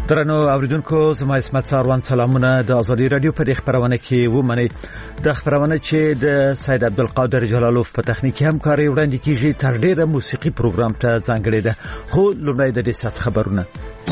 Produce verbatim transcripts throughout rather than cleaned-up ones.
درنو اوریدونکو زما اسمت ساروان سلامونه د ازادي رادیو په خبرونه کې ومني د خبرونه چې د سید عبدالقادر جلالوف په تخنیکی همکاري وړاندې کیږي تر ډیره موسیقي پروګرام ته ځانګړی ده خو لومړی د دې سات خبرونه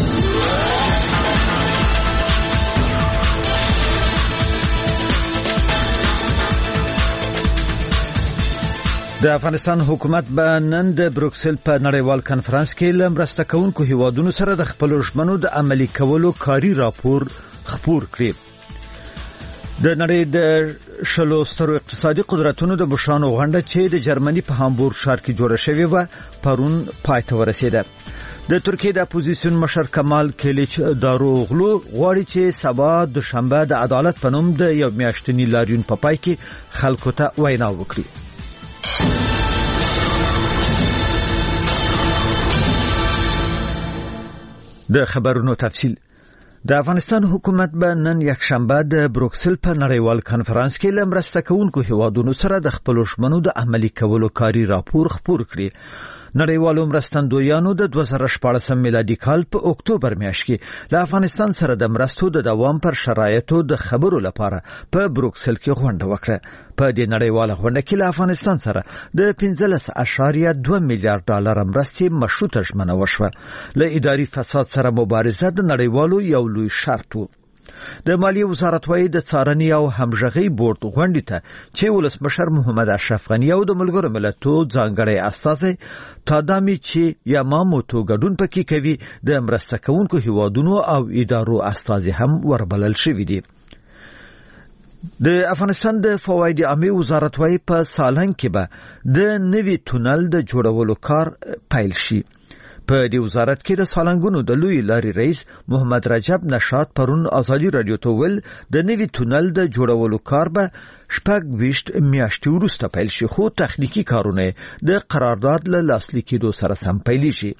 د افغانستان حکومت به نن د بروکسل په نړیوال کانفرنس کې لمرسته کوونکو هیوادونو سره د خپل ژمنو د عملي کولو کاری راپور خپور کړي. د نړۍ د شلو سترو اقتصادي قدرتونو د بشانو غونډه چې د جرمني په هامبورګ ښار کې جوړه شوې و پرون پای ته ورسېده. د ترکیه د اپوزیسیون مشر کمال کلیچ داروغلو غواړي چې سبا د شنبه د عدالت په نوم د یو میاشتني لاریون په پای کې خلکو ته وینا وکړي. د خبرونو تفصیل د افغانستان حکومت به نن یک شنبه د بروکسل په نړیوال کانفرنس کې لمرسته کوونکو هیوادونو سره د خپل ژمنو د عملي کولو کاری راپور خپور کړي. نړیوالو مرستندویانو د دوه زره شپاړس میلادي کال په اکتوبر میاشت کې له افغانستان سره د مرستو د دوام پر شرایطو د خبرو لپاره په بروکسل کې غونډه وکړه. په دې نړیواله غونډه کې له افغانستان سره د پنځلس اعشاریه دوه میلیارډ ډالر مرستې مشروطه ژمنه وشوه. له اداري فساد سره مبارزه د نړیوالو یو لوی شرط و. د مالیې وزارت وايي د څارنې او همغږۍ بورډ غونډې ته چې ولسمشر محمد اشرف غنی او د ملګرو ملتونو ځانګړی استازی تادامي چې یاماموتو ګډون پکې کوي د مرسته کوونکو هیوادونو او ادارو استازي هم وربلل شوي دي. د افغانستان د فواید عامه وزارت وايي په سالنګ کې به د نوي تونل د جوړولو کار پیل شي. په دې وزارت کې د سالنګونو د لوی لاري رئیس محمد رجب نشاط پرون ازادي رادیو ته ویل د نوي تونل د جوړولو کار به شپږ ویشت میاشتې وروسته پیل شي خو تخنیکی کارونه د قرارداد له لاسلیک کېدو سره سم پیل شي.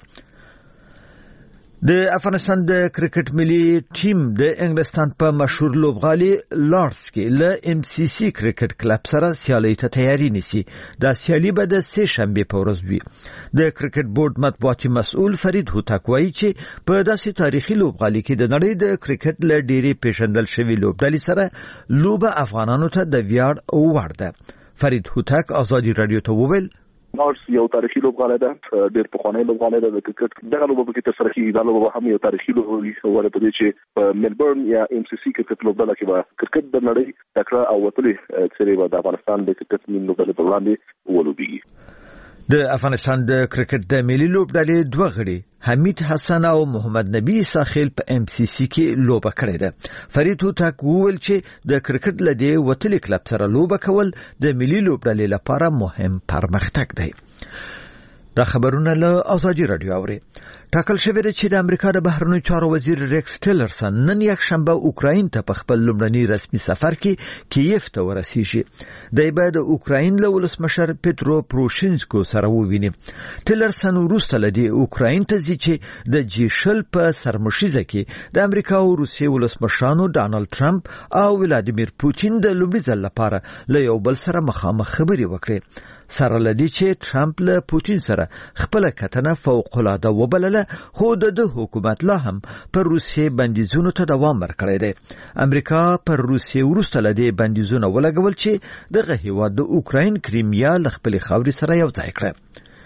د افغانستان د کرکټ ملي ټیم د انګلستان په مشهور لوبغالي لارډز کې له ام سی سی کرکټ کلب سره سیالي ته تیاری نیسي. دا سیالي به د سه شنبه په ورځ وي. د کرکټ بورډ مطبوعاتي مسؤل فرید هوتک وایي چې په داسې تاریخي لوبغالي کې د نړۍ د کرکټ له ډېری پیژندل شوی لوبډلې سره لوبه افغانانو ته د ویاړ وړ ده. فرید هوتک ازادي رادیو ته وویل نارس یو تاریخي لوبغالی ده، ډېر پخوانی لوبغالی ده د کرکټ. دغه لوبه پکې ترسره کېږي. دا لوبه هم یو تاریخي لوبه وي ولې په دې چې په ملبورن یا ام سی سی کرکټ لوبډله کې به کرکټ د نړۍ تکړه او وتلې څېرې به د افغانستان د کرکټ ملي لوبډلې په وړاندې ولوبېږي. د افغانستان د کرکټ د ملي لوبډلې دوه غړي حمید حسن او محمد نبی ساخیل په ام سی سی کې لوبه کړې ده. فرید هوتک وویل چې د کرکټ لدی وتلې کلب سره لوبه کول د ملي لوبډلې لپاره مهم پرمختګ دی. دا خبرونه له ازادي رادیو اوري. ټاکل شوی دی چې د امریکا د بهرنیو چارو وزیر ریکس ټیلرسن نن یک شنبه اوکراین ته په خپل لومړني رسمي سفر کې کیف ته ورسیږي. دی به د اوکراین له ولسمشر پټرو پروشینسکو سره وویني. ټیلرسن وروسته له دې اوکراین ته ځي چې د جی شل په سرمشیزه کې د امریکا او روسیې ولسمشرانو ډانلډ ټرمپ او ولادیمیر پوتین د لومړي ځل لپاره له یو بل سره مخامخ خبرې وکړي. سره لدی چې ټرمپ له پوتین سره خپل کتنه فوق العاده وبلله خو د حکومت لا هم پر روسیې بندیزونو ته دوام ورکړی دی. امریکا پر روسیې وروسته لدی بندیزونه ولګول چې دغه هیواد د اوکراین کریمیا له خپل خاورې سره یو ځای کړ.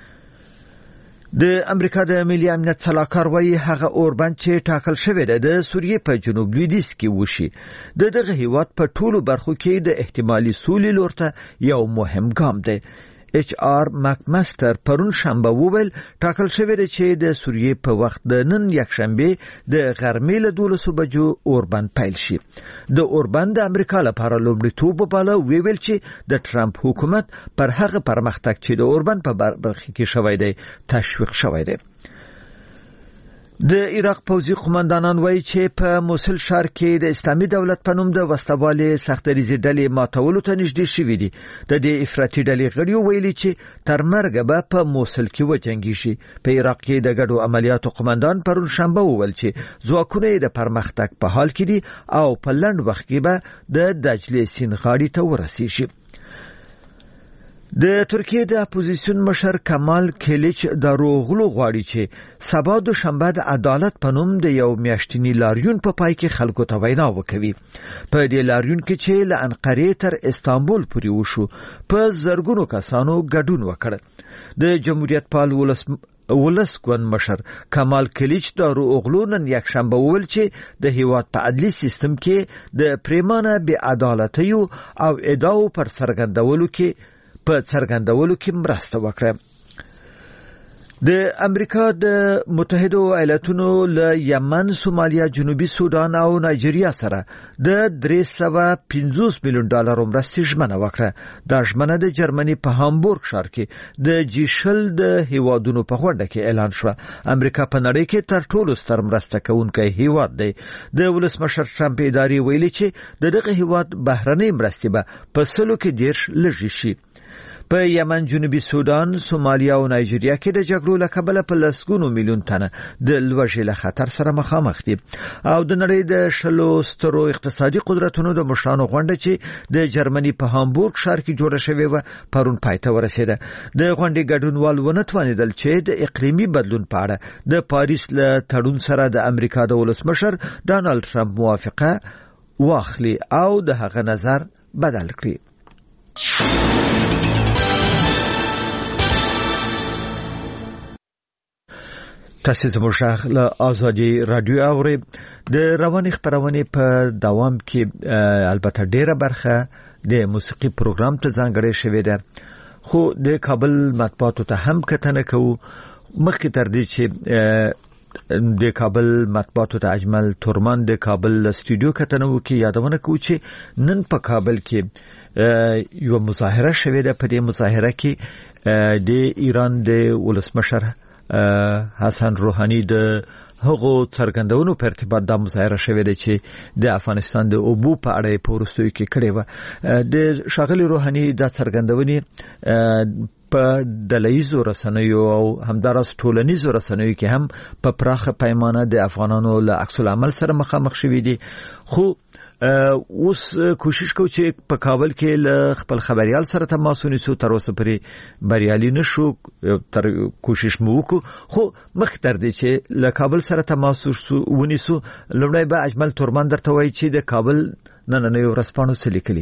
د امریکا د ملي امنیت سلاکار وايي هغه اوربند چې ټاکل شوی دی د سوریې په جنوب لویدیځ کې وشي د دغه هیواد په ټولو برخو کې د احتمالي سولې لور ته یو مهم ګام دی. ایچ آر ماکماستر پرون شنبه وویل ټاکل شوی دی چې د سوریې په وخت د نن یک شنبه د غرمې له دولسو بجو اوربند پیل شي. د اوربند د امریکا لپاره لومړیتوب وباله ویل چې د ټرمپ حکومت پر هغه پرمختګ چې د اوربند په برخه کې شوی دی تشویق شوی دی. د عراق پوځي قومندانان وایي چې په موصل ښار کې د اسلامي دولت په نوم د وسوالې سختریزي ډلې ماتولو ته نږدې شوي دي. د دې افراطي ډلې غړي ویلي چې تر مرګه به په موصل کې وجنګیږي. په عراق کې د ګډو عملیاتو قومندان پرون شنبه وویل چې ځواکونه د پرمختګ په حال کې دي او په لنډ وخت کې به د دجلې سیند غاړې ته ورسیږي. د ترکیه د اپوزیسیون مشر کمال کلیچ دروغلو غواړي چې سبا د شنبه د عدالت په نوم د یو میاشتنی لاریون په پای کې خلکو ته وینا وکوي. په دې لاریون کې چې له انقرې تر استانبول پورې وشو په زرګونو کسانو ګډون وکړ. د جمهوریت پال ولس ولس ګوند مشر کمال کلیچ دروغلو نن یک شنبه وویل چې د هیواد په عدلي سیستم کې د پریمانه بې عدالتیو او ادعاو پر څرګندولو کې په څرګندولو کې مرسته وکړه. د امریکا د متحده ایالاتونو له یمن، سومالیا، جنوبي سودان او نایجیریا سره د درې سوه پنځوس میلیون ډالر مرستې ژمنه وکړه. دا ژمنه د جرمني په هامبورګ ښار کې د جی شل د هیوادونو په غونډه کې اعلان شوه. امریکا په نړۍ کې تر ټولو ستر مرسته کوونکی هیواد دی. د ولسمشر ټرمپ ادارې ویلي چې د دغه هیواد بهرنۍ مرستې به په سلو کې دیرش لږې شي. په یمن، جنوبي سودان، سومالیا او نایجیریا کې د جګړو له کبله په لسګونو میلیون تنه د لوږې له خطر سره مخامخ دي. او د نړۍ د شلو سترو اقتصادي قدرتونو د مشرانو غونډه چې د جرمني په هامبورګ ښار کې جوړه شوې وه پرون پای ته ورسېده. د غونډې ګډونوال ونه توانېدل چې د اقلیمي بدلون په اړه د پاریس له تړون سره د امریکا د ولسمشر ډانلډ ټرمپ موافقه واخلي او د هغه نظر بدل کړي. تاسو زموږ غږ له آزادي رادیو اورئ. د رواني خبرونې په دوام کې البته ډیره برخه د موسیقي پروګرام ته ځانګړې شوې ده، خو د کابل مطبوعاتو ته هم کتنه کوو. مخکې تر دې چې د کابل مطبوعاتو ته اجمل تورمان د کابل استودیو کتنه وکړي، یادونه کوو چې نن په کابل کې یو مظاهره شوې ده. په دې مظاهره کې د ایران د ولسمشر حسن روحانی د هغو څرګندونو په ارتباط د مظاهره شوې ده چې د افغانستان د اوبو په اړه په وروستیو کې کړې وه. د ښاغلي روحانی د څرګندونې په ډلهیزو رسنیو او همداراز ټولنیزو رسنیو کې هم په پراخه پیمانه د افغانانو له عکس العمل سره مخامخ شوي دي. خو اوس کوشش کوو چې په کابل کې له خپل خبريال سره تماس ونیسو. تر اوسه پورې بریالي نشو، تر کوشش مو وکړو، خو مخکې تر دې چې له کابل سره تماس ونیسو لومړی به اجمل تورمان درته وایي چې د کابل نننیو ورځپاڼو څه لیکلي.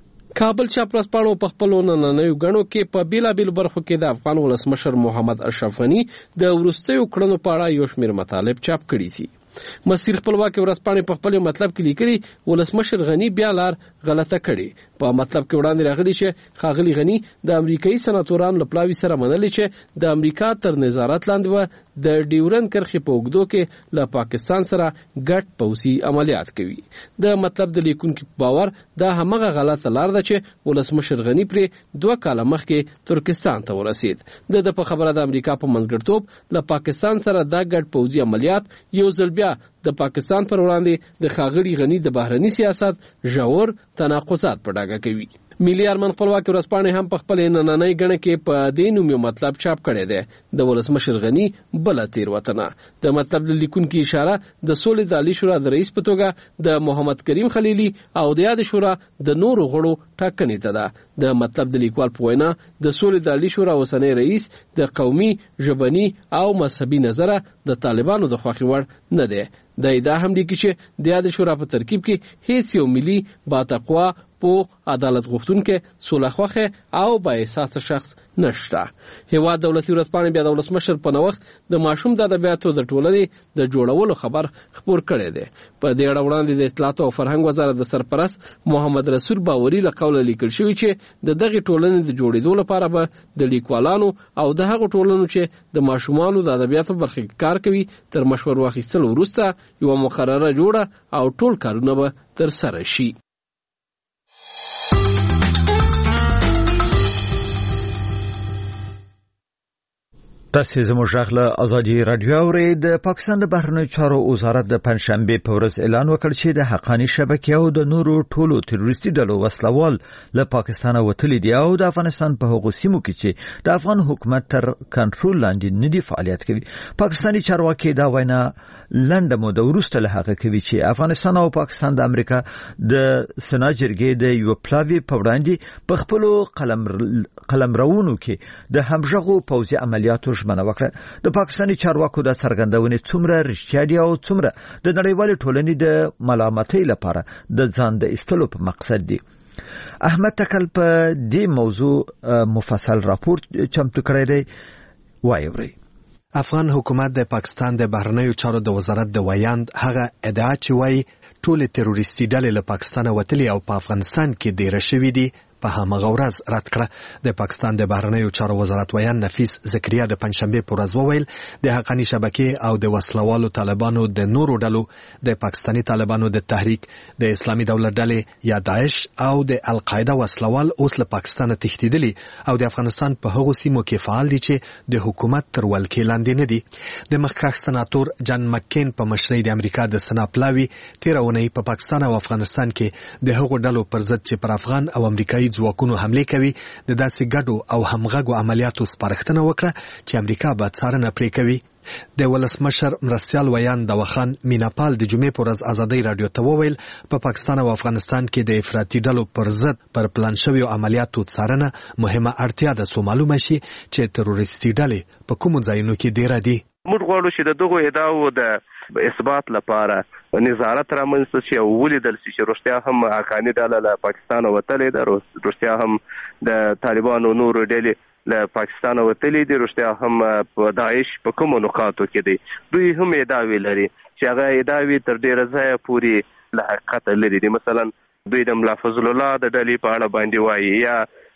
کابل چاپ ورځپاڼو په خپلو نننیو غڼو کې په بیلابیلو برخو کې د افغان ولسمشر محمد اشرف غني د وروستیو کړنو په اړه یو شمېر مطالب چاپ کړي دي. مسیر خپلواکي ورځپاڼې په خپل مطلب کې لیکلي ولسمشر غني بیا لار غلطه کړي. په مطلب کې وړاندې راغلي چې ښاغلي غني د امریکایي سناتورانو له پلاوي سره منلي چې د امریکا تر نظارت لاندې و د ډیورن کرښې په اوږدو کې له پاکستان سره ګډ پوځي عملیات کوي. د مطلب د لیکونکو په باور دا همغه غلطه لار ده چې ولسمشر غني پرې دوه کاله مخکې ترکستان ته ورسید. د په خبره د امریکا په منځګړیتوب له پاکستان سره دا ګډ پوځي عملیات یو ځل بیا د پاکستان پر وړاندې د ښاغلي غني د بهرني سیاست ژور تناقضات په ډاګه کوي. ملي ارمان خپلواکي ورځپاڼې هم په خپل نننۍ غڼه کې په دې نوم یو مطلب چاپ کړی دی، د ولسمشر غني بل تیروتنه. د مطلب لیکونکو اشاره د سولې د عالی شورا د رئیس په توګه د محمد کریم خلیلي او د یاد شورا د نورو غړو ټاکنې ته ده. د مطلب د لیکوال په وینا د سولې د عالی شورا اوسنی رئیس د قومي، ژبني او مذهبي نظره د طالبانو د خوښې وړ نه دی. د دا هم لیکي چې د یاد شورا په ترکیب کې هیڅ یو ملي با تقوا پوخ عدالت غوښتونکي سولهخواخه او با احساس شخص نشته. هیواد دولتي ورځپاڼې بیا د ولسمشر په نوښت د ماشوم د ادبیاتو د ټولنې د جوړولو خبر خپور کړی دی. په دې اړه وړاندې د اطلاعات او فرهنګ وزارت د سرپرست محمد رسول باوري له قوله لیکل شوی چې د دغه ټولنې د جوړېدو لپاره به د لیکوالانو او د هغو ټولنو چې د ماشومانو د ادبیاتو برخه کې کار کوي تر مشور واخیستلو وروسته یو مقرره جوړه او ټول کارونه به تر سره شي. تاسو زموږ غږ له ازادي رادیو اورئ. د پاکستان د بهرنیو چارو وزارت د پنځشنبه په ورځ اعلان وکړ چې د حقانی شبکې او د نورو ټولو تروریستي ډلو وسلوال له پاکستان وتلي دي او د افغانستان په هغو سیمو کې چې د افغان حکومت تر کنټرول لاندې نه دي فعالیت کوي. پاکستاني چارواکي دا وینا لنډه موده وروسته له هغه کوي چې افغانستان او پاکستان د امریکا د سنا جرګې د یو پلاوی په وړاندې په خپل قلم قلمرونو کې د همغږو پوځي عملیاتو ژمنه وکړه. د پاکستاني چارواکو د څرګندونې څومره رښتیا دي او څومره د نړیوال ټولنې د ملامتۍ لپاره د ځان د استلو په مقصد دي. احمد تکل په دې موضوع مفصل راپور چمتو کړی دی. وایي افغان حکومت د پاکستان د بهرنیو چارو د وزارت د ویاند هغه ادعا چې وایي ټول تروریستي ډلې له پاکستان وتلي او په افغانستان کې ډېر شوي دي په همغه ورځ رد کړه. د پاکستان د بهرنیو چارو وزارت ویان نفیس زکریا د پنځشنبه په ورځ وویل د حقانی شبکې او د وسلوالو طالبانو د نورو ډلو د پاکستاني طالبانو د تحریک د اسلامي دولت ډلې یا داعش او د القاعده وسلوال اوس له پاکستان تښتیدلي او د افغانستان په هغو سیمو کې فعال دي چې د حکومت تر ولکې لاندې نه دي. د مخکښ سناتور جان مکین په مشرۍ د امریکا د سنا پلاوی تیر اونۍ په پاکستان او افغانستان کې د هغو ډلو پر ضد چې پر افغان او امریکایي ځواکونو حمله کوي د داسې ګډو او همغږو عملیاتو سپارښتنه وکړه چې امریکا به څارنه پرې کوي. د ولسمشر مرستیال ویان داوخان میناپال د جمعې پر ورځ ازادي رادیو ته وویل په پاکستان او افغانستان کې د افراطي ډلو پر ضد پر پلان شویو عملیاتو څارنه مهمه اړتیا ده څو معلومه شي چې تروریستي ډلې په کومو ځایونو کې ډیره دي. موږ غواړو چې د دغو ادعاو د اثبات لپاره نظارت رامنځته شي او ولیدل شي چې رښتیا هم حقاني ډله له پاکستان وتلې ده، رښتیا هم د طالبانو نورو ډلې له پاکستان وتلې دي، رښتیا هم په داعش په کومو نقاطو کې دي. دوی هم ادعاوې لري چې هغه ادعاوې تر ډیره ځایه پورې له حقیقت لري دي. مثلا دوی د ملا فضل الله د ډلې په اړه باندې وایي یا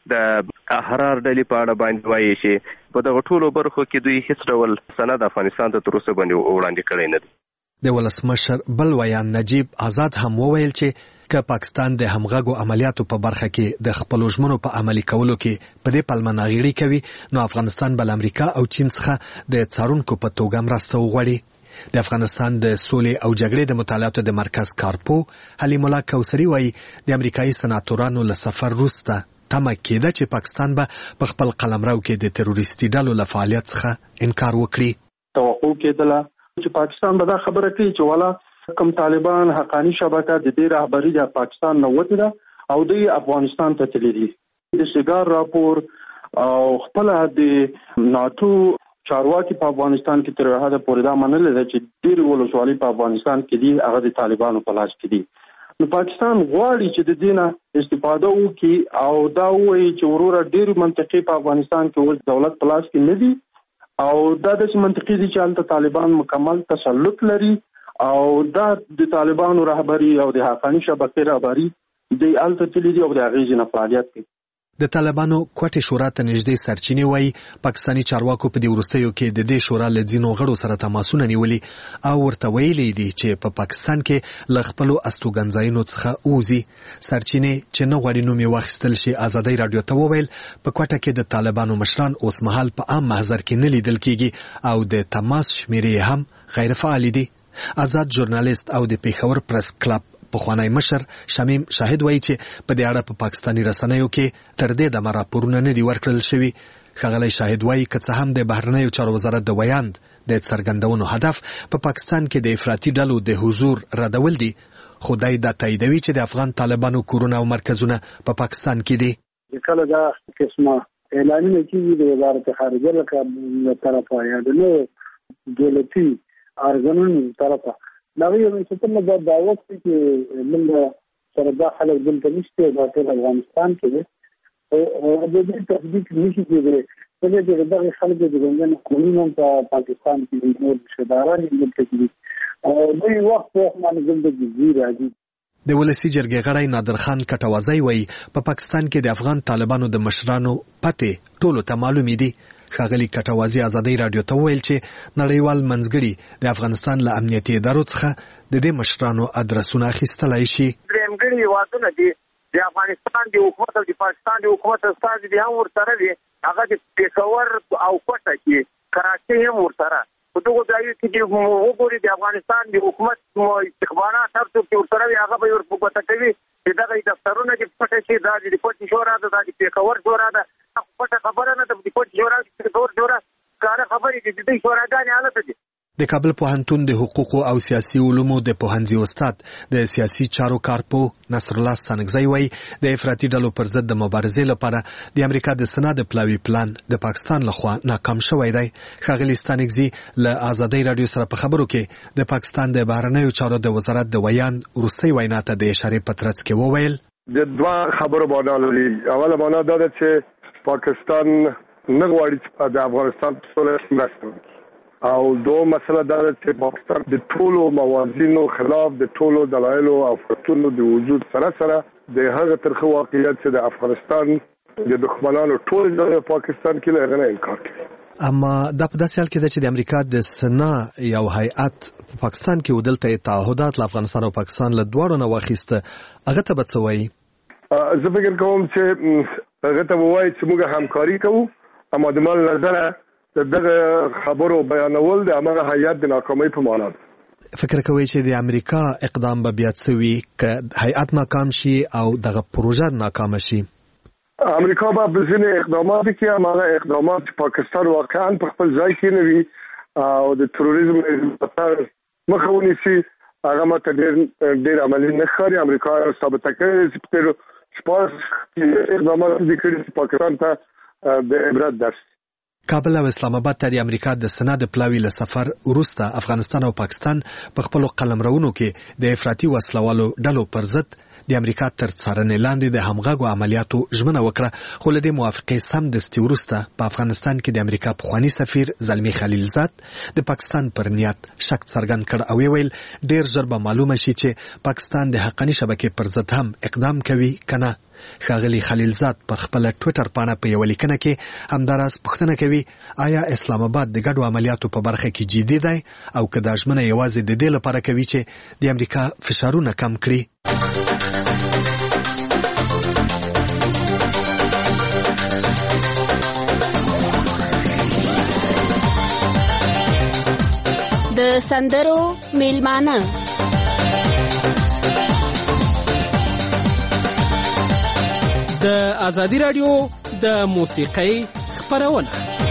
د احرار ډلې په اړه باندې وایي چې په دغه ټولو برخو کې دوی هیڅ ډول سند افغانستان ته تر اوسه باندې وړاندې کړی نه دی. د ولسمشر بل ویان نجیب آزاد هم وویل چې که پاکستان د همغږو عملیاتو په برخه کې د خپلو ژمنو په عملي کولو کې په دې پلمه ناغېړي کوي نو افغانستان به له امریکا او چین څخه د څارونکو په توګه مرسته وغواړي. د افغانستان د سولې او جګړې د مطالعاتو د مرکز کارپو حلیم الله کوثري وایي د امریکایي سناتورانو له سفر وروسته تمه کېده چې پاکستان به په خپل قلمرو کې د تروریستي ډلو له فعالیت څخه انکار وکړي. توقع کېدله چې پاکستان به دا خبره کوي چې والا کوم طالبان حقانی شبکه د دې رهبری د پاکستان نه وتی ده او دوی افغانستان ته تللي دي. د شګار راپور او خپل د ناتو چارواکي په افغانستان کې تر هغه پورې دا منل دي چې ډېر ولسوالۍ په افغانستان کې دي هغه د طالبانو په لاس کې دي. نو پاکستان غواړي چې د دینه استفاده وکړي او دا وایي چې وروره ډېر منطقي په افغانستان کې ول دولت په لاس کې نه دي او دا د منطقي دي چې هلته طالبان مکمل تسلط لري او دا د طالبانو رهبری او د حقانی شبکې رهبری د هلته تللي دي او د هغې ځینې فعالیت کوي. د طالبانو کوټې شورا ته نږدې سرچینې وایي پاکستاني چارواکو په دې وروستیو کې د دې شورا له ځینو غړو سره تماسونه نیولي او ورته ویلي دي چې په پا پاکستان کې له خپلو استوګنځایونو څخه ووځي. سرچینې چې نه غواړي نوم یې واخیستل شي ازادي رادیو ته وویل په کوټه کې د طالبانو مشران اوس مهال په عام محضر کې نه لیدل کېږي او د تماس شمیرې هم غیر فعال دي. آزاد ژورنالیست او د پیښور پریس کلب پخوانی مشر شمیم شاهد وایي چې په دې اړه په پاکستاني رسنیو کې تر دې دمه راپورونه نه دي ورکړل شوي. ښاغلی شاهد وایي که څه هم د بهرنیو چارو وزارت د ویاند د څرګندونو هدف په پا پاکستان کې د افراطي ډلو د حضور ردول دي خو دی دا تاییدوي چې د افغان طالبانو کورونه او مرکزونه په پا پاکستان کې دي. کله دا قسمه اعلانونه کېږي د وزارت خارجه له طرفه یا د نورو دولتي ارګانونو طرفه نو یو څه ته دا دعوت چې موږ سره دا خلک دلته نشته دا ټول افغانستان کې دي او د دې تطبیق نشي کېدلی په دې کې دغه خلک د ګوندونو قانون په پاکستان کې نور شداران دلته دي او دوی وخت په باندې زندګي راځي. د ولسی جرګې غړی نادر خان کټوازی وایي په پا پاکستان کې د افغان طالبانو د مشرانو پته ټولو ته معلومې دي. ښاغلي کټوازی ازادي رادیو ته ویل چې نړیوال منځګړي د افغانستان له امنیتي ادارو څخه د دې مشرانو ادرسونه اخیستلای شي. درېمګړي هیوادونه دي د افغانستان د حکومت او د پاکستان د حکومت استازي دي هم ورسره دي هغه د پېښور او کوټه کې کراچي هم ورسره په دغه ځایو کې چې وګوري د افغانستان د حکومت استخبارات هر څوک ورسره وي هغه به ورپو ګوته کوي چې دغه دفترونه چې پټه شي دا د پټ شورا ده د پیښور شورا ده پټه خبره نه ده د پټ شورا د پیښور شورا کار خبرې دي د شوراګانې حالت دي. د کابل پوهنتون د حقوقو او سیاسي علومو د پوهنځي استاد د سیاسي چارو کارپو نصر الله ستانکزی وایي د افراطي ډلو پر ضد د مبارزې لپاره د امریکا د سنا د پلاوي پلان د پاکستان لخوا ناکام شوی دی. ښاغلي ستانکزی له آزادۍ رادیو سره په خبرو کې د پاکستان د بهرنیو چارو د وزارت د ویاند وروستۍ وینا ته د اشارې په ترڅ کې وویل د دوه خبرو باندې لري. اوله معنا دا ده چې پاکستان نه غواړي چې د افغانستان په سوله مرسته وکړي او دوه مسله دا ده چې پاکستان د ټولو موازینو خلاف د ټولو دلایلو او فکتورونو د وجود سره سره د هغه ترخه واقعیت چې د افغانستان د دښمنانو ټول د پاکستان کې له غنه انکار کوي. اما دا په داسې حال کې ده چې د امریکا د سنا یو هیئت په پاکستان کې ودلته تعهدات له افغانستان او پاکستان له دواړو نه واخیسته هغه ته به څه وایي؟ زه فکر کوم چې هغه ته وایي چې موږ همکاري کوو اما د مال نظره دغه خبرو بیانول د امر هیئت د ناکامۍ په معنا ده. فکر کوي چې د امریکا اقدام به بیا څه وي که هیئت ناکام شي او دغه پروژه ناکام شي؟ امریکا به بزنه اقدامات کوي هغه اقدامات چې پاکستان واقعا په خپل ځای کې نه وي او د تروریزم لپاره مخه ونیسي هغه ماته ډېر ډېر عملي نه ښکاري. امریکا ثابته کړې چې سپارس اقدامات دي کړي چې پاکستان ته د عبرت درس. کابل او اسلام آباد ته د امریکا د سنا د پلاوي له سفر وروسته افغانستان او پاکستان په خپل قلمرونو کې د افراطي وسلوالو ډلو پر ضد د امریکا تر څارنې لاندې د همغږو عملیاتو ژمنه وکړه خو له دې موافقې سمدستي وروسته په افغانستان کې د امریکا پخوانی سفیر زلمی خلیلزاد د پاکستان پر نیت شک څرګند کړ او ویل ډیر ژر به معلومه شي چې پاکستان د حقاني شبکې پر ضد هم اقدام کوي کنه. ښاغلي خلیلزاد پر خپل ټوئیټر پاڼه په یو لیکنه کې همداراز پوښتنه کوي آیا اسلام آباد د ګډو عملیاتو په برخه کې جدي دی او که دا ژمنه یوازې د دې لپاره کوي چې د امریکا فشارونه کم کړي. د سندرو میلمانه د آزادی رادیو د موسیقۍ خبرونه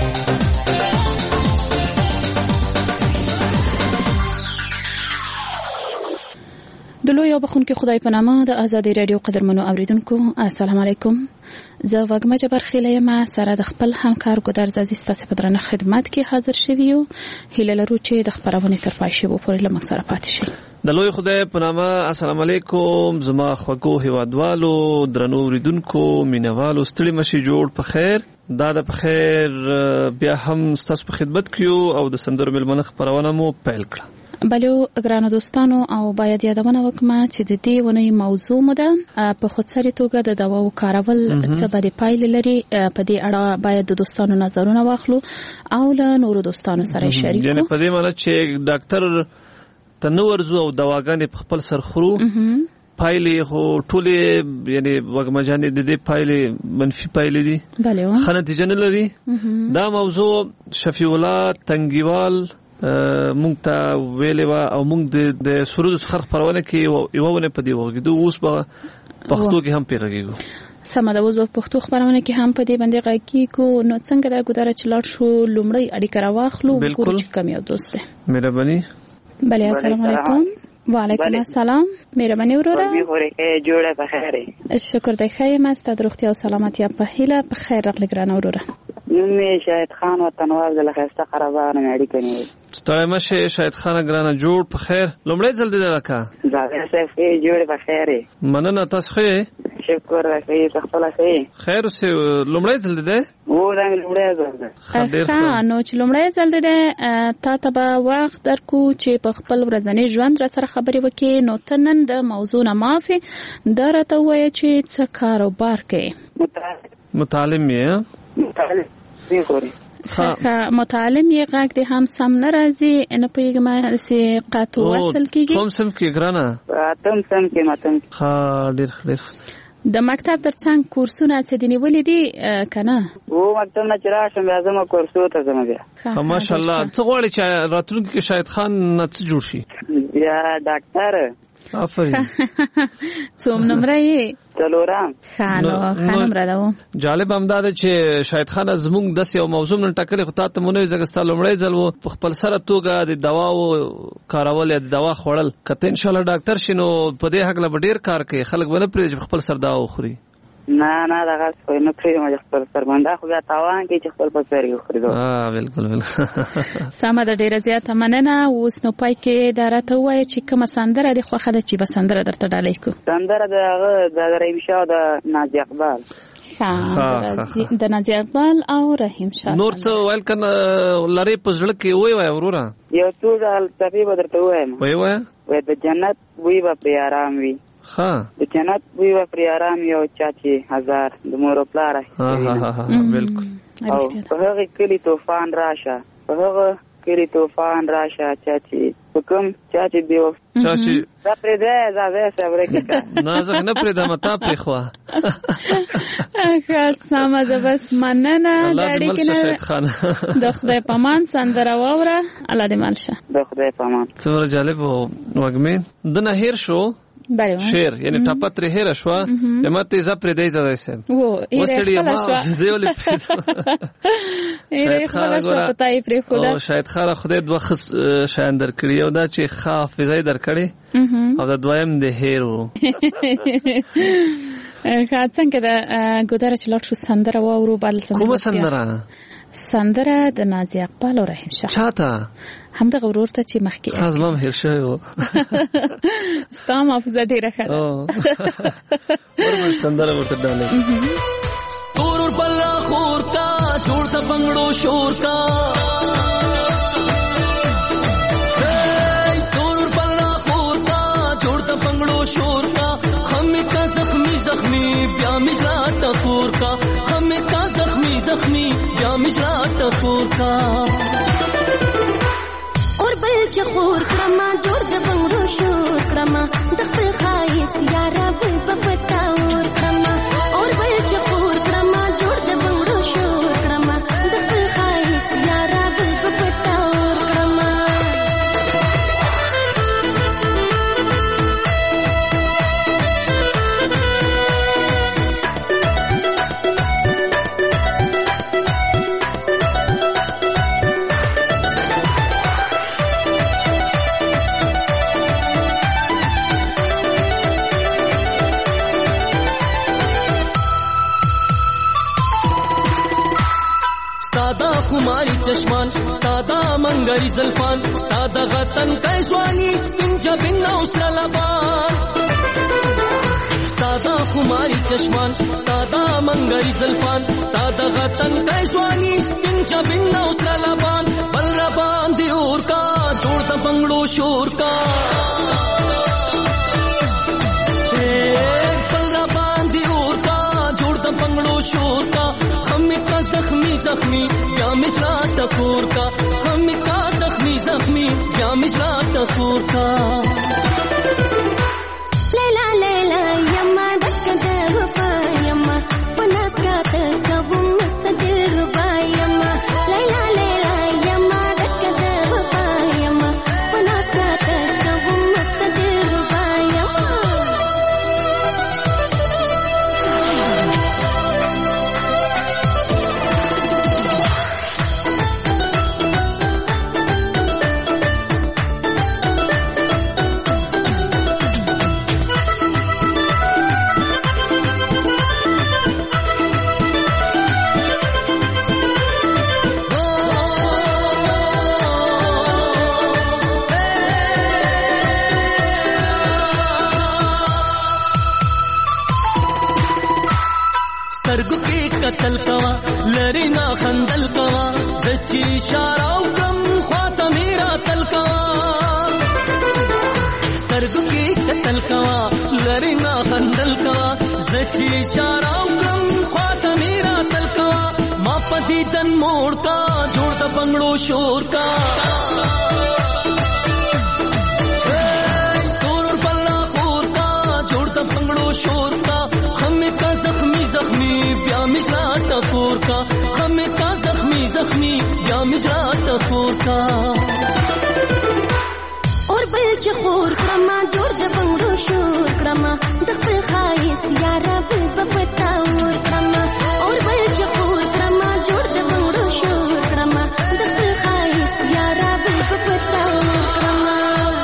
د لوی او بخونکي خدای په نامه د آزادی رادیو قدرمنو اوریدونکو السلام علیکم. زه وګمه جبر خیله یم سره د خپل همکار ګودر عزیز تاسو په درنه خدمت کې حاضر شوی یو. هیله لرو چې د خبرونه تر پای شي پورې لمک سره پاتې شي. د لوی خدای په نامه السلام علیکم زما خوږو هیوادوالو درنو اوریدونکو مینوالو ستړي مشي جوړ په خیر. دا د په خیر بیا هم تاسو په خدمت کې او د سندرو ملمنه خبرونه مو پیل کړه. بلو ګرانو دوستانو او باید یادونه وکړم چې د دې ونې موضوع مده په خودسري توګه د دواو کارول څه باندې پایل لري په دې اړه باید د دوستانو نظرونه واخلو او له نورو دوستانو سره شریک یعنی په دې معنی چې ډاکټر تنورزو او دواګانې په خپل سر خورو پایلې خو ټولې یعنی وګمجانې د دې پایلې منفي پایلې دي بله خنه نتیجه نه لري. دا موضوع شفیع الله تنګیوال مونږ ته ویلې او مونږ د سرود خرخ پرونه کې یو ونه په دی وګړو اوس په پښتو کې هم پیغاږو سم دا اوس په پښتو خبرونه کې هم په دې باندې غږی کو نو څنګه دا ګدار چې لاړ شو لومړی اړیکه راواخلو ګورو چې کوم یو دوست دی. مهرباني. بله السلام علیکم. وعلیکم السلام. مهرباني وروره جوړه په خیره. شکر دی خیر مست د روغتیا او سلامتی په هیله په خیر راغلی ګرانه وروره. نومې شاهد خان وطنوال د لخسته قربان اړیکه نیول. ستړی مشه شاهد خان ګرانه جوړ په خیر. لومړی ځل دې لکه زه صفه جوړ په خیره. مننه تاسو خې شکر راکې خپل خې خیر اوسه لومړی ځل دې و دا لومړی ځل ده ښه نو چې لومړی ځل دې تا ته به وخت درکو چې په خپل ورځنی ژوند را سره خبرې وکې نو ته نن د موضوع نه معافي دا راته وایي چې څه کاروبار کوې. متعلم یې متعلم ښه متعلم یې غږ دې هم سم نه راځي نه پوهېږم چې قطع وصل کېږي. کوم سم کې ګرانه اتم سم کې ماتم ښه ډېر ډېر د مکتب ترڅنګ کورسونه څه دي نیولې دي کنه؟ او مکتب نه چې راشم بیا زما کورسو ته ځم بیا. ماشاءالله. څه غواړي چې راتلونکي کې شاهد خان نه څه جوړ شي؟ بیا ډاکټر. آفرین. څوم نمبر یې؟ څلورم. خانو خانم را داو. جالب هم دا ده چې شاهد خان زموږ د یو موضوع نن ټاکلې خو تاسو مونږ یې زګستا لومړی ځل وو په خپل سره توګه د دواو کارول یا د دوا خوړل کته ان شاء الله ډاکټر شینو په دې حق له ډیر کار کوي خلک ونه پرې خپل سر دوا خوري. نه نه دا غاس خو نه پرې ما خپل سر باندې خو بیا تاوان کې چې خپل په سر یې خوري. ها بالکل بالکل. سمه ده ډیره زیاته مننه. اوس نو پای کې دا راته وایي چې کومه سندره د خوخه ده چې به سندره درته ډالۍ کو؟ سندره د هغه د رحیم شاه د نازي اقبال. ها د نازي اقبال او رحیم شاه. نور څه ویل کنه لری په ځړ کې وای وای وروره یو څو ځل تفی بدرته وایم. وای وای وای د جنت وی به پر آرام وي. ها د جنت وی به پر آرام یو چاچی هزار د مور پلار. ها ها ها بالکل. او په هغه کلی طوفان راشه په هغه کلی طوفان راشه چاچی حکم چاچی دیو چاچی دا پر دې زاوی صبر کې نه زه نه پر دې متا په خوا. خاص سمه ده بس مننه ډاډی کنه د خدای پامان سندره واوره الله دې مالشه. د خدای پامان څومره جالب وګمین د نه هیر شو شیر یعنی ټاپه تر هیر شو یمه ته ز پر دې ځای سم و وسړی ما زیولې شاید خلا شو پتاي پر خلا او شاید خلا خدای دوه خص شاین در کړی او دا چې حافظه در کړی او دا دویم د هیرو. څنګه دا ګودره چې لاړ شو سندره واورو بل سندره کومه سندره؟ سندره د نازي اقبال او رحیم شاه. چاته؟ هم د غرور ته چې مخکې خازمم هیر شوی و. ستا محافظه ډیره ښه ده. ورور سندره ورته ډالې. تور بلا خور کا جوړ د بنگړو شور کا تور بلا خور کا جوړ د بنگړو شور کا هم کا زخمی زخمی بیا مجرا تخور کا هم کا زخمی زخمی بیا مجرا تخور کا اور بل چخور کړما جوړ د بنگړو شور کړما د خپل خایس یارا بل په پتا اور کړما اور بل چخور کړما جوړ د بنگړو شور کړما د خپل خایس یارا بل په پتا اور کړما. سادا خماری چشمان سادا منگری زلفان سادا غتن کیسوانی سپین جبین نوسلا لبان سادا خماری چشمان سادا منگری زلفان سادا غتن کیسوانی سپین جبین نوسلا لبان بل ربان دیور کا جوڑ دا بنگڑو شور کا بل ربان دیور کا جوڑ دا بنگڑو شور کا हम का जख्मी जख्मी या मिश्रा टकोर का हम का जख्मी जख्मी या मिश्रा टकोर का लैला लैला यम्मा दक्क दबा यम्मा पनास का तकब मुस्तदिर रुबा यम्मा लैला लैला यम्मा दक्क दबा यम्मा पनास का तकब मुस्तदिर रुबा यम्मा. سترګو کې قتل کوا لری نا خندل کوا زچی اشاره وکم خواته میرا تل کوا سترګو کې قتل کوا لری نا خندل کوا زچی اشاره وکم خواته میرا تل کوا ما پتی تن موړ کا جوړ د بنگړو شور کا تور بلا خور کا جوړ د بنگړو شور کا هم زخمی بیا مجرا ټکور کا غم تا زخمی زخمی بیا مجرا ټکور کا اور بل چخور کرما جوړ د بنگړو شور کرما د خپل خایس یارا بل پپتا اور کرما اور بل چخور کرما جوړ د بنگړو شور کرما د خپل خایس یارا بل پپتا اور کرما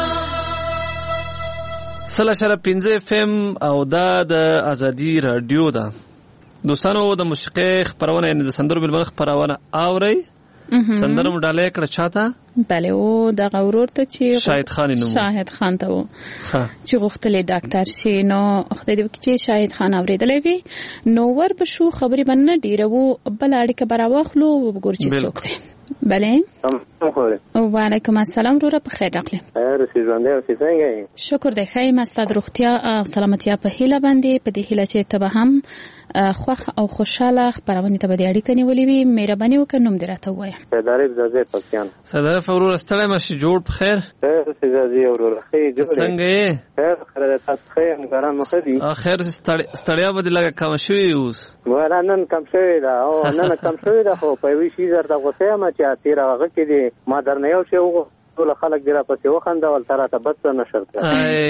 سلا شر پنځه اف ام او دا د ازادي رادیو ده دوستانو د موسیقي خبرونه نه د سندرو بل خبرونه اوري سندرو مډاله کړه چاته بله او د غورور ته چې شاهد خان نو شاهد خان ته و چې غوښتلې ډاکټر شي نو خدای دې وکړي چې شاهد خان اورېدلې وي نو ور بشو خبرې باندې ډیره وو بل اړیکه براواخلو وګور چې څوک دی بله وعلیکم السلام وروره په خیر راغلی رسې ژوندی اوسې څنګه یې شکر دی ښه یم ستا د روغتیا او سلامتیا په هیله باندې په دې هیله چې ته به هم خوښ او خوشحاله خپرونې ته به دې اړیکه نیولې وي مهرباني وکړه نوم دې راته ووایه سردارب زازی پکیان سردارب وروره ستړی مه شې جوړ په خیر رسې زازی وروره ښه یې جوړ څنګه یې خیر خیر تاسو ښه یې همکاران مو ښه دي خیر ستړیا به دې لږه کمه شوې اوس ولا نن کم شوې ده او نن کم شوې ده خو په یوې شي درته غوسه یم چې تېره هغه کې دې ما درنه یو شی وغوښت ټول خلک دې راپسې وخندول ته راته بد څه نشر کړه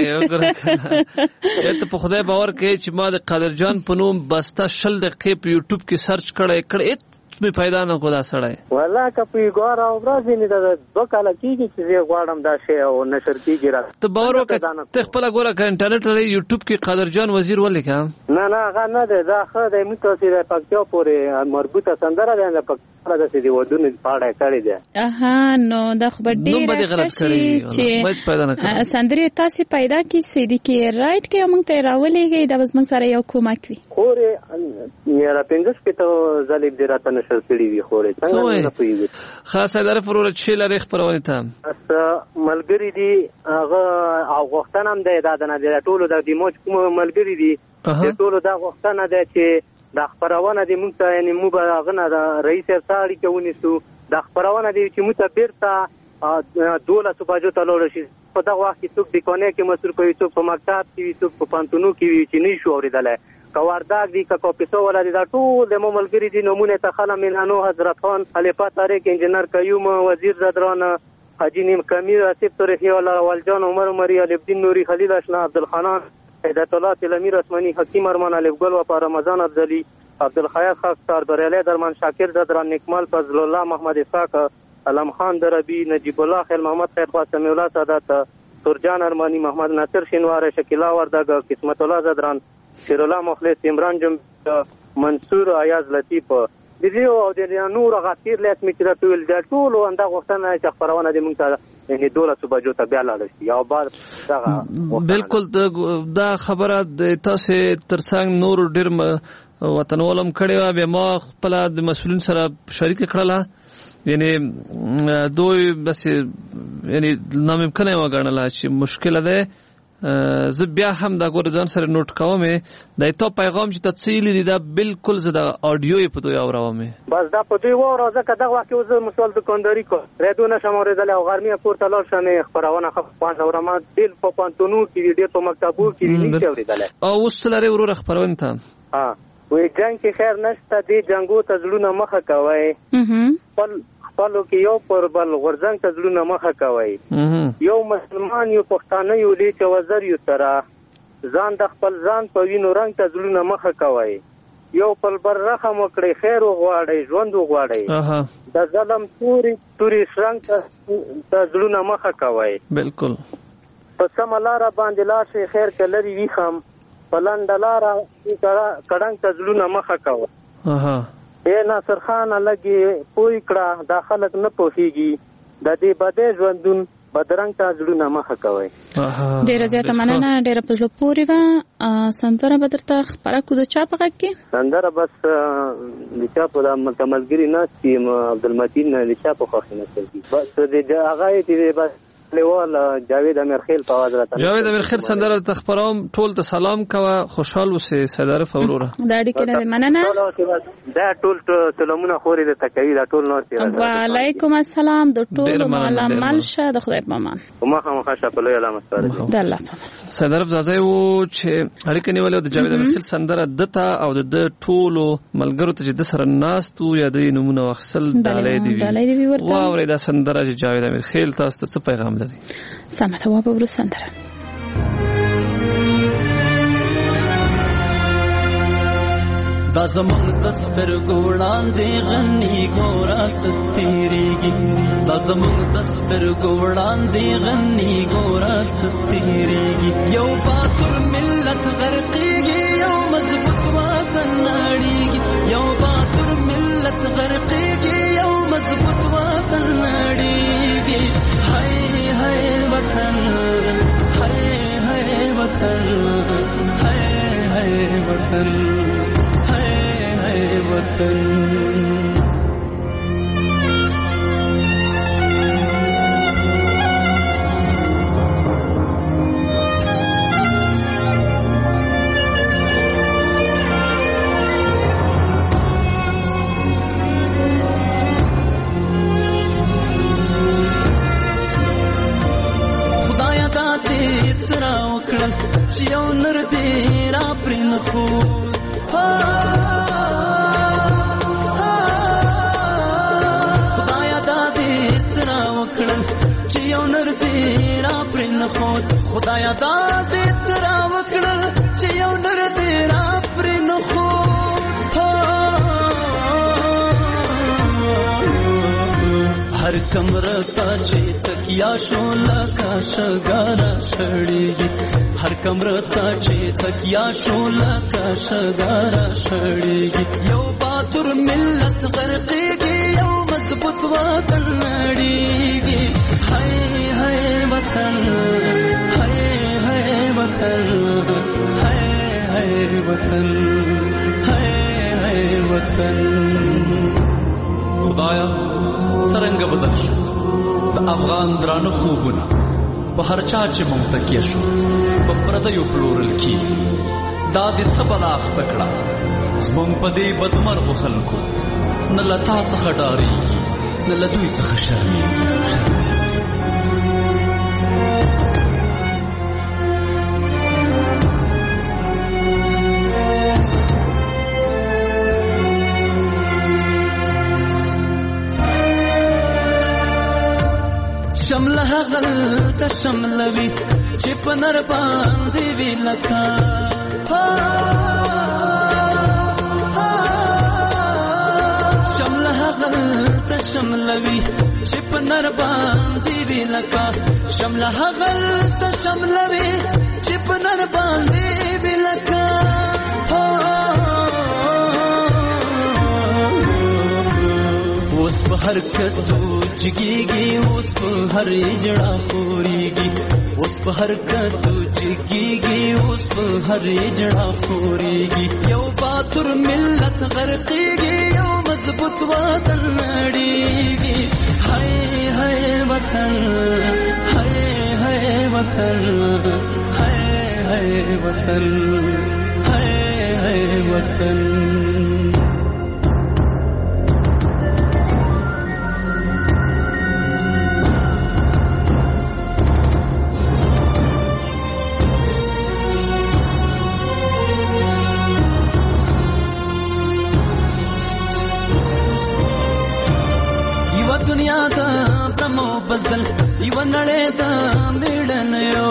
ته په خدای باور کوې چې ما د قادر جان په نوم بسته شل دقیقې په یوټیوب کې سرچ کړی کړی مې پیدا نه کو دا سړی والله که په ګوره او ورځې نه ده دوه کاله کېږي چې زه غواړم دا شی او نشر کېږي را ته باور وکړه ته خپله ګوره که انټرنټ لرې یوټیوب کې قادر جان وزیر ولیکه نه نه هغه نه دی دا ښه دی موږ تاسې د پکتیا پورې مربوطه سندره دی د پکتیا داسې د ودونو په اړه کړې دی اها نو دا خو به ډېره ښه شي چې سندرې تاسې پیدا کړي سیدي کې رایټ کې موږ ته یې راولېږئ دا به زموږ سره یو کومک وي خورې یاره پنځه شپېته ځلې دې راته نشر کړي وي خورې څنګه نه پوهېږي خاص اداره وروره چې لرې خپرونې ته ملګري دي هغه او غوښتنه هم دی دا د نه د ټولو د دموج کوم ملګري دي د ټولو دا غوښتنه ده چې دا خبرونه دې موږ ته یعنې موږ به هغه نه د رئیس صاحب سره اړیکه ونیسو دا خبرونه دې چې موږ ته بېرته دولسو بجو ته لاړه شي په دغه وخت کې څوک دکانې کې مصروف وي څوک په مکتب کې وي څوک په پوهنتونو کې وي چې نه شو اورېدلی که وردګ دي که کاپیسا والا دي دا ټول د مو ملګري دي نومونه ته خلا مینانو حضرت خان خلیفه طارق انجینر قیوم وزیر زدران حاجی نیم کمیر اسیب تاریخی والا والجان عمر عمری علی الدین نوری خلیل اشنا عبدالخنان هدایت الله تلمیر اسمانی حکیم ارمان الف گل و پا رمضان افضلی عبدالخیاط خاکسار بریالی درمان شاکر زدران نکمال فضل الله محمد اسحاق علم خان دربی نجیب الله خیل محمد خیر خواست سمیع الله سادات ترجان ارمانی محمد ناصر شینوار شکیلا وردگ قسمت الله زدران شیر الله مخلص عمران جم منصور ایاز لطیف د دې او د نور غتیر لات می چې ټول د ټول انده غوښتنه چې خبرونه د مونږ ته یعنی دولت صوبه ته بیا لاړ شي او بعد دا بالکل دا خبره د تاسو ترڅنګ نور ډیر وطنولم کړي و به ما خپل د مسولین سره شریک کړله یعنی دوی بس یعنی ناممکنه وګڼله چې مشکل ده زه بیا هم دا ګور ځان سره نوٹ کوم دا ته پیغام چې تفصیل دي دا بالکل زه دا اډیو په دوی اوروم بس دا په دوی وره ځکه دا وخت یو زه مسول دکانداري کو ریډیو نشم اوریدل او غرمه پورته لاړ شمه خبرونه خو پانځ اورما دل په پانتونو کې دې په مکتبو کې نه اوریدل او وسلره ورور خبرونه ته ها وې جنگ کې خیر نشته دې جنگو ته ځلونه مخه کوي خپل خپلو کې یو پر بل غورځنګ ته ځلونه مخه کوي یو مسلمان یو پښتانه یو لې چې وزر یو سره ځان د خپل ځان په وینو رنګ ته ځلونه مخه کوي یو پل بر رحم وکړي خیر وغواړي ژوند وغواړي د ظلم توري توري شرنګ ته ځلونه مخه کوي بالکل په سم لاره باندې لاړ شي خیر کلري وی خام پلند لاره کډنګ ته ځلونه مخه کوي اها اے ناصر خان لګي پوي کړه دا خلک نه پوهیږي د دې بده ژوندون بدرنګ ته ځلونه مخه کوي ډیره زیاته مننه ډیره په زړه پورې و سندره بدرته خبره کو د چا په غږ کې سندره بس د چا په ملګری ناس چې عبدالمتین د چا په خوښ نه کوي بس د هغه دې بس لیوال جاوید امیرخیل په आवाज راته جاوید امیرخیل سندره تخبروم ټول ته سلام کوه خوشحال اوسې سیدار فوروره دا اړیکې نه مننه دا ټول سلامونه خوري د تکوي دا ټول نو وعلیکم السلام د ټول ملامل شه د خدای په امان ما هم خاصه په لوی علامه ستاره د الله سیدار زازای وو چې اړیکې نیولې د جاوید امیرخیل سندره دته او د ټولو ملګرو ته چې د سره ناستو یا د نمونه وخصل دالې دی وي واوري دا سندره چې جاوید امیرخیل تاسو ته څه پیغام لري سمه ته وابه ورو سندره دا زمونږ د سترګو وړاندې غني ګوره څه تېرېږي دا زمونږ د سترګو وړاندې غني ګوره څه تېرېږي یو باتور ملت غرقېږي یو مضبوط وطن نړېږي یو باتور ملت غرقېږي یو مضبوط وطن نړېږي هاي هاي وطن هاي هاي وطن هاي هاي وطن هاي هاي وطن چې یو نر دې را پرې نه خو خدایا دا دې څرا وکړل چې یو نر دې را پرې نه خو خدایا دا دې څرا وکړل چې یو نر دې را پرې نه خو هر کمره تا چې تکیا شو لکه شګارا شړېږي هر کمره تا چې تکیا شو لکه شګارا شړېږي یو باتور ملت غرقېږي یو مضبوط وطن نړېږي هاي هاي وطن هاي هاي وطن هاي هاي وطن هاي هاي وطن خدایا څرنګه بدل شو د افغان درانه خوبونه په هر چا چې مونږ تکیه شو په پردیو پلورل کی دا دې څه بلا اخته کړه زمونږ په دې بدمرغو خلکو نه له تا څخه ډارېږي نه له دوی څخه شرمېږي شمله هغل ته شملوي چې په نر باندې وی لکه شمله هغل ته شملوي چې په نر باندې وی لکه شمله هغل ته شملوي چې په نر باندې وی لکه اوس په حرکت جګيږي اوس په هر جړه خوريږي اوس په حرکت جګيږي اوس په هر جړه خوريږي یو باتور ملت غرقېږي یو مضبوط وطن نړېږي هاي هاي وطن هاي هاي وطن هاي هاي وطن هاي هاي وطن دنیا دا برمو بزل یو نړۍ دا میړن یو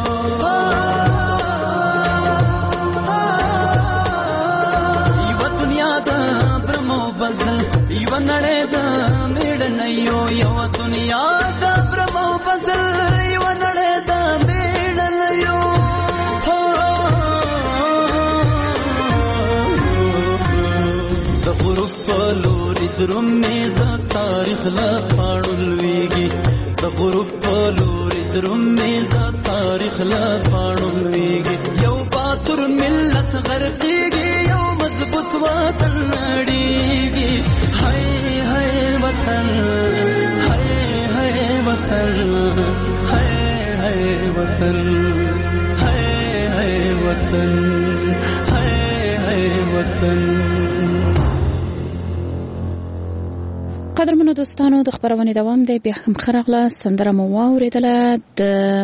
یو دنیا دا برمو بزل یو نړۍ دا میړن یو یو دنیا دا برمو بزل یو نړۍ دا میړن یو د غروب په لوري درومې د تاریخ لا پاړولېږي د غروب په لوري درومې د تاریخ لا پاړولېږي یو باتور ملت غرقېږي یو مضبوط وطن نړېږي هاي هاي وطن هاي هاي وطن वतन है है वतन है है वतन. قدرمنو دوستانو د خبرونه دوام دی بیا هم خرغله سندره مو واوریدله د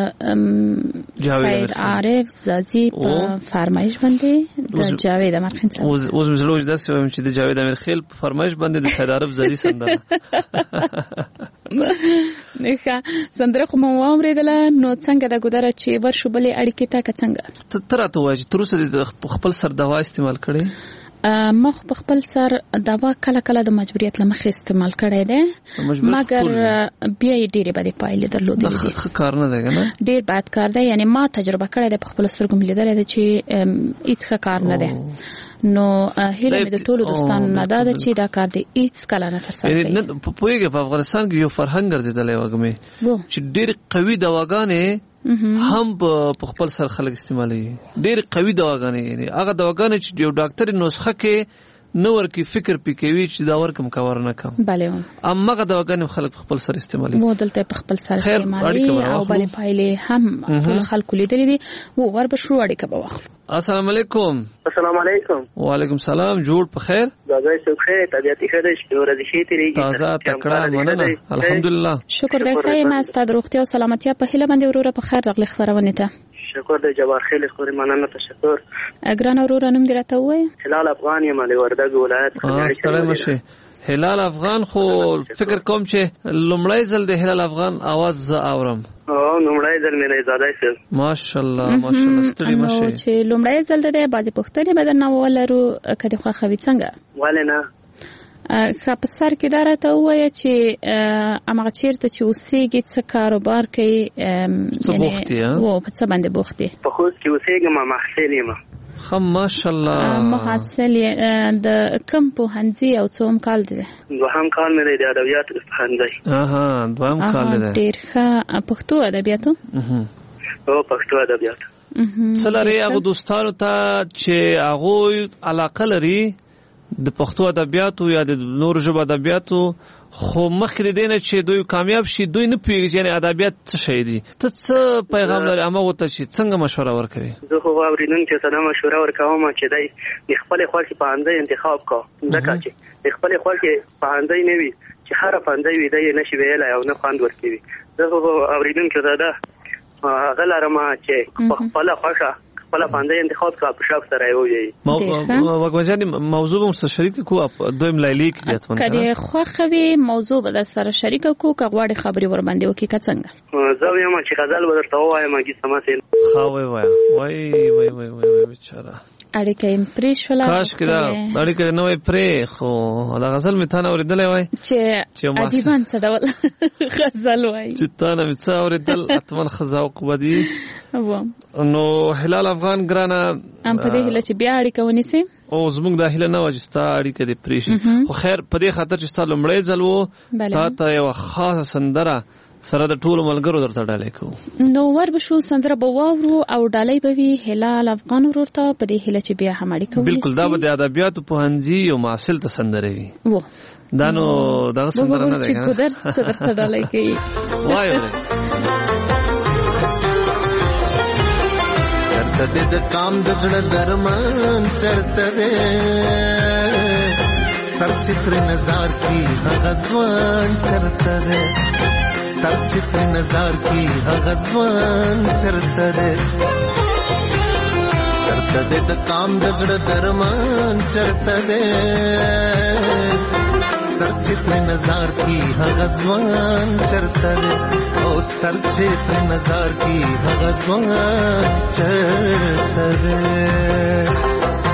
سید عارف زازی په فرمایش باندې د جاوید امرخیل صاحب اوس اوس مزلوج داسې وایم چې د جاوید امرخیل په فرمایش باندې د سید عارف زازی سندره نه سندره خو مو واوریدله نو څنګه د ګودره چې ورشو بلې اړیکې تا که څنګه تر ته وایي تر اوسه د خپل سر دوا استعمال کړي مخ په خپل سر دوا کله کله د مجبوریت لمخې استعمال کړی دی مګر بیا یې ډېرې بدې پایلې درلودلې دي ښه کار نه دی کنه ډېر بد کار دی یعنی ما تجربه کړې ده په خپل سترګو مې لیدلې ده چې هیڅ ښه کار نه دی نو هیله مې د ټولو دوستانو نه ده چې دا کار دی هیڅ کله نه ترسره کوي په پوهېږې په افغانستان کې یو فرهنګ ګرځېدلی وږمې چې ډېرې قوي دواګانې هم په خپل سر خلک استعمالوي ډېر قوي دواګانې یعنی هغه دواګانې چې یو ډاکټر نسخه کې نور کې فکر پکوي چې دا ورکم کور نه کم bale امغه دواګانې خلک خپل سر استعمالوي مو دلته په خپل سر استعمالوي او باندې پایلې هم ټول خلک لیدلې دي وو ور به شروع اړیکه به واخلو السلام علیکم السلام علیکم وعلیکم السلام جوړ په خیر داګای څوک خیر طبيعتي خیر شي ورته شي تیریږي تازه تکړه مننه الحمدلله شکر دې خیر ما ستاسو روغتیا او سلامتی په هیله باندې وروره په خیر راغلی خبرونه ته شکر دې جوار خیر خوري مننه تشکر اګران وروره نوم دې راته وای هلال افغان یم له وردګ ولایت ستړی مشه هلال افغان خو فکر کوم چې لومړی ځل د هلال افغان आवाज ز اورم او لومړی ځل مې نه زادای سر ماشاءالله ماشاءالله ستړي مشه نو چې لومړی ځل د بازي پختنې بدن نو ولرو کدي خو خوي څنګه ولنه که په سر کې دراته وای چې امغه چیرته چې اوسېږي څه کاروبار کوي یعنی وو په څه باندې بوختي په خو کې اوسېږم ما محصل یم خم ماشاءالله محصل د کم په هنځي او څوم کال دی دوهم کال مې د ادبیات هنځي اها دوهم کال دی ډیر ښه پښتو ادبیاتو او پښتو ادبیات سلاري هغه دوستانو ته چې هغه علاقه لري د پښتو ادبیاتو یا د نور ژبه ادبیاتو خو مخکې دینه چې دوی کامیاب شي دوی نه پیږي یعنی ادبیات څه شي دي ته څه پیغام لري امغه ته چې څنګه مشوره ورکوي زه خو اورینن چې څنګه مشوره ورکوم چې دای خپل خپل په اندای انتخاب کو ځکه چې خپل خپل په اندای نه وي چې هر په اندای وي دای نشي ویلای او نه خوند ورکوي زه خو اورینن چې دا غلرما چې خپل خوښه خپل باندې انتخاب کا په شاف سره یو یي وګورئ موضوع مو سره شریک کو دویم لایلی کې اتمن کړه خو خوي موضوع به سره شریک کو کا غواړي خبري ور باندې وکي کا څنګه زه یم چې غزل ورته وایم کی سماسل خو وای وای وای وای وای وای بیچاره اړیکه ام پریشولا کاش کړه اړیکه نو پرې خو دا غزل می ثانه اوریدلې وای چې ادیبان څه ډول غزل وای چې ثانه می څه اوریدل اتمن خزاوق بدی نو هلال افغان ګرانه ام په دې هله چې بیا اړیکه ونیسي او زموږ د هله نه وجستا اړیکه دې پریشي خو خیر په دې خاطر چې ستاسو لمړی ځل وو تا ته یو خاصه سندره سره د ټولو ملګرو درته ډالې کو نو ور بشو سندره بواورو او ډالې به وی هلال افغان ورته په دې هله چې بیا هم اړیکه ونیسي بالکل دا به د ادبیاتو په هنځي او معاصل ته سندره وي وو دا نو دا سندره نه ده چې ګدر څه درته ډالې کوي وای چرته د کام د زړه درمان چرته ده سر چتر نظر کی هغه ځوان چرته ده سر چتر نظر کی هغه ځوان چرته ده چرته د کام د زړه درمان چرته ده سر چتر نظر کی هغه ځوان چرته ده او سر چتر نظر کی هغه ځوان چرته ده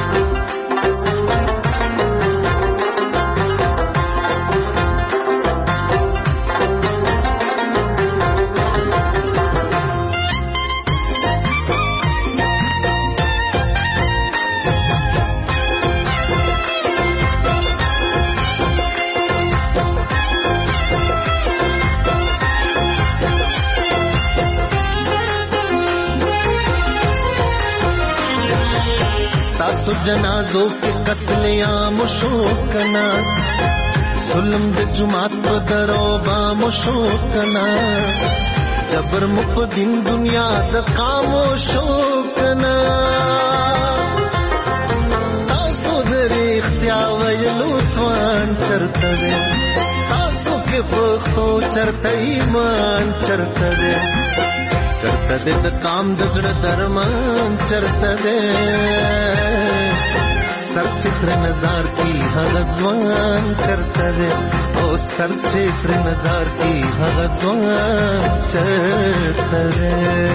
تاسو جنازو کې قتل عام شو کنا ظلم د جماعت په درو با مشو کنا جبر مپدین دنیا د خاموشو کنا تاسو درې اختیا ویلو توان چرته دې تاسو کې پښتو چرته ایمان چرته دې چرته دې د کام د زړه درمان چرته دې سر چتر نظر کی هغه ځوان چرته دې او سر چتر نظر کی هغه ځوان چرته دې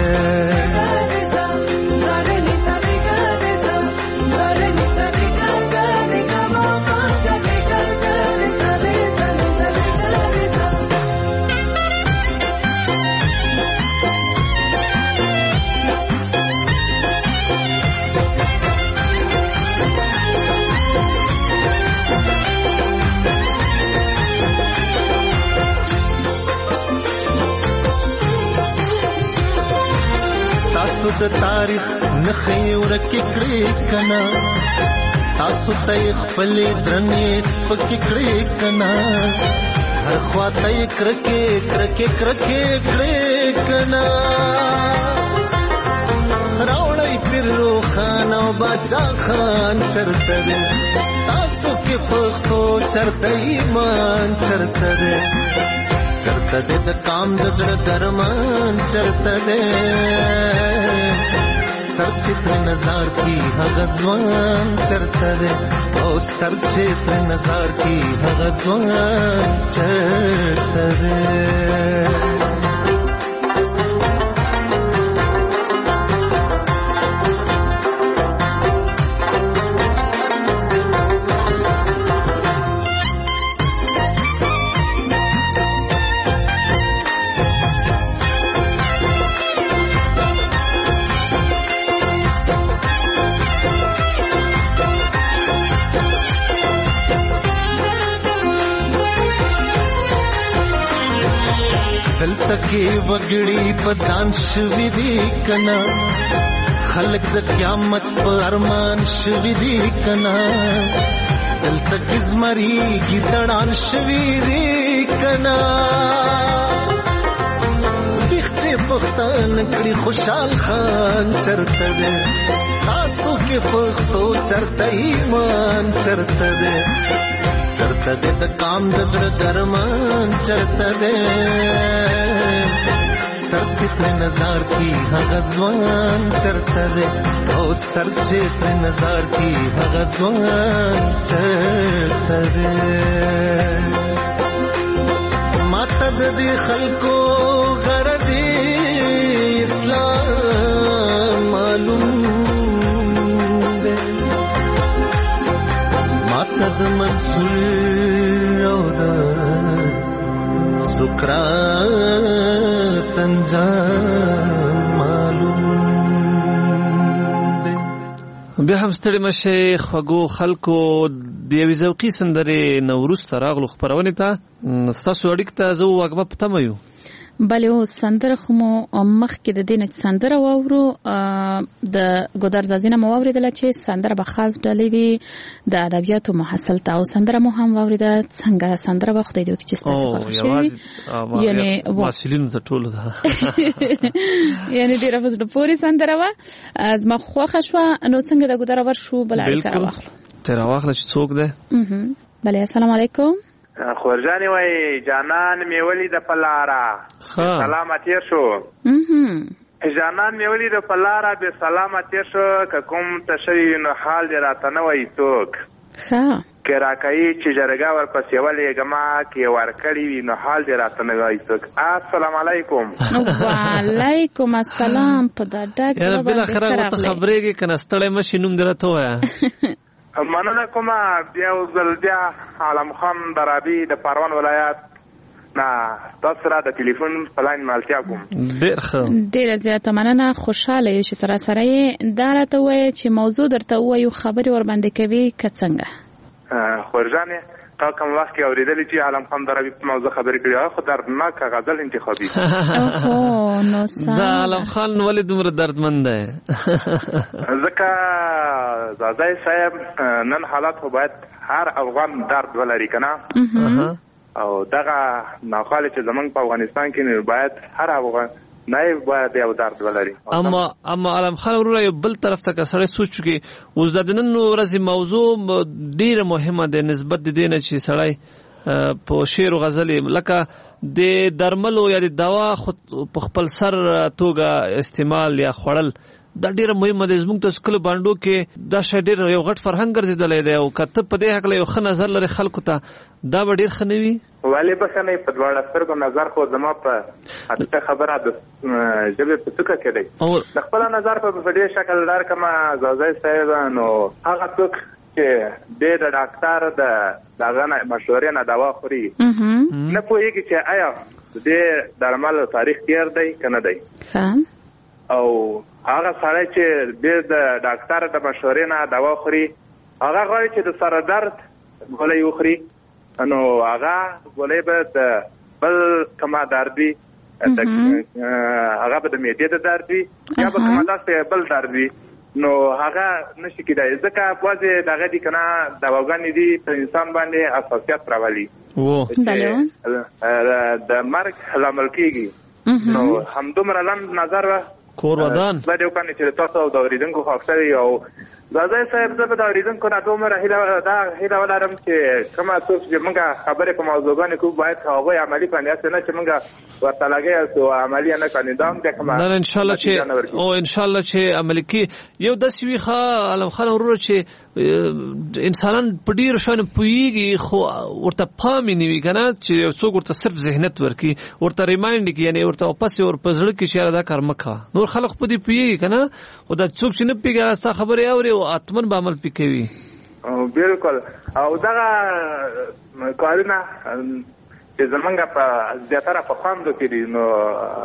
د تاریخ نخې ورکې کړې کنا تاسو ته خپل درنې سپکې کړې کنا هر خواته کرکې کرکې کرکې کړې کنا راوړې پیرو خان او باچا خان چرته دې تاسو کې پښتو چرته ایمان چرته دې چرته دې د کام د زړه درمان چرته دې سر چتر نظر کی هغه ځوان چرته دې او سر چتر نظر کی هغه ځوان چرته دې دلته کې وګړي په ځان شوي دي کنا خلک د قیامت په ارمان شوي دي کنا دلته کې زمري ګیدړان شوي دي کنا بیخچې پښتون کړي خوشحال خان چرته دې تاسو کې پښتو چرته ایمان چرته دې چرته دې د کام د زړه درمان چرته دې سر چتر نظر کی هغه ځوان چرته دې او سر چتر نظر کی هغه ځوان چرته دې ماته دې خلکو غرضی اسلام معلوم دې ماته د منصور او د سقراط انجام معلوم دې بیا هم ستړي مشه خوګو خلکو د یوې ذوقي سندرې نوروز تراغلو خبرونه ته ستاسو اړیکه ته زو واګه پته مې بله او سندره خو مخ کې د دینه سندره واورو د ګودر زازینه مو اوریدل چې سندره به خاص ډلې وي د ادبیاتو محصل ته او سندره مو هم اوریدل څنګه سندره به خدای دې چې ستاسو خوښي یعنی واصلین ته ټول ده یعنی ډیره فزړه پوری سندره وا از ما خوښه شو نو څنګه د ګودر ور شو بل اړیکه واخلو تر واخله چې څوک ده بله السلام علیکم خورجانی وای جانان میولی د پلارا سلامتی شو جانان میولی د پلارا به سلامتی شو که کوم تشری نو حال دی راته نه وای توک ها کرا کوي چې جرګه ور پسې ولې ګما کې ور کړی وي نو حال دی راته نه وای توک السلام علیکم وعلیکم السلام په دا ډاک سره بل اخره ته خبرېږي کنه ستړی مشي نوم درته وایا مننه کومه بیا وزل بیا عالم خان درابي د پروان ولایت نه تاسو را د ټلیفون په لاین مالتیا کوم ډېر ښه ډېر زیاته مننه خوشاله یو چې تر سره یې دا راته وایي چې موضوع درته وایو خبرې ور باندې کوي که څنګه خورجانې تا کوم وخت کې اورېدلې چې عالم خان درابي په موضوع خبرې کړې خو دردناکه غزل انتخابي اوهو نو دا عالم خان ولې دومره دردمند دی ځکه زازای صاحب نن حالات خو باید هر افغان درد ولري که نه او دغه ناخاله چې زمونږ په افغانستان کې نه باید هر افغان نه باید یو درد ولري. اما اما علم خان وروره یو بل طرف ته کسړې سوچ کې اوس د نن ورځې موضوع ډیره مهمه ده نسبت د دې نه چې سړی په شعر او غزل لکه د درملو یا د دوا په خپل سر توګه استعمال یا خوړل دا ډیره مهمه ده. زموږ تاسو کله باندې کې دا شی ډیر یو غټ فرهنګ ګرځیدلی دی او کته په دې حق له یو ښه نظر لري خلکو ته دا به ډیر ښه نه وي. ولې به نه په دواړه سترګو نظر خو زما په حتی خبره د ژبې په څوکه کې دی د خپل نظر په دې شکل دار کما زازای صاحب نو هغه څوک چې د ډاکټر د دغه مشورې نه دوا خوري نه پوهیږي چې آیا د درمل تاریخ تیر دی کنه دی او هغه سړی چې د ډاکټر د مشورې نه دوا خوري هغه غواړي چې د سر درد ګولۍ وخوري نو هغه ګولۍ به د بل کومه درد وي هغه به د معدې د درد وي یا به کومه داسې بل درد وي نو هغه نشي کېدای ځکه بعضې دغه دي که نه دواګانې دي په انسان باندې حساسیت راولي د مرګ لامل کېږي نو همدومره لنډ نظر کور ودان دا یو کانې چې تاسو او د اوریدونکو خاصه او زازای صاحب زه به د اوریدونکو نه دومره هیله دا هیله ولرم چې کومه څوک چې موږ خبرې په موضوعګانې کوو باید هغوی عملي کړي هسې نه چې موږ ورته لګیا سو عملي نه کړي دا هم د کومه نه انشاءالله چې او انشاءالله چې عملي کړي یو داسې وي ښه علم خان وروره چې انسانان په ډېرو شیانو پوهېږي خو ورته پام یې نه وي که نه چې یو څوک ورته صرف ذهنیت ورکړي ورته ریمایند کړي یعنې ورته واپس یې ور په زړه کړي چې یاره دا کار مه کوه نور خلک په دې پوهېږي که نه خو دا څوک چې نه پوهېږي هغه ستا خبرې اوري اتمن به عمل پی کوي بالکل او دغه کارونه چې زمونږ په زیاتره په خواندو کې دي نو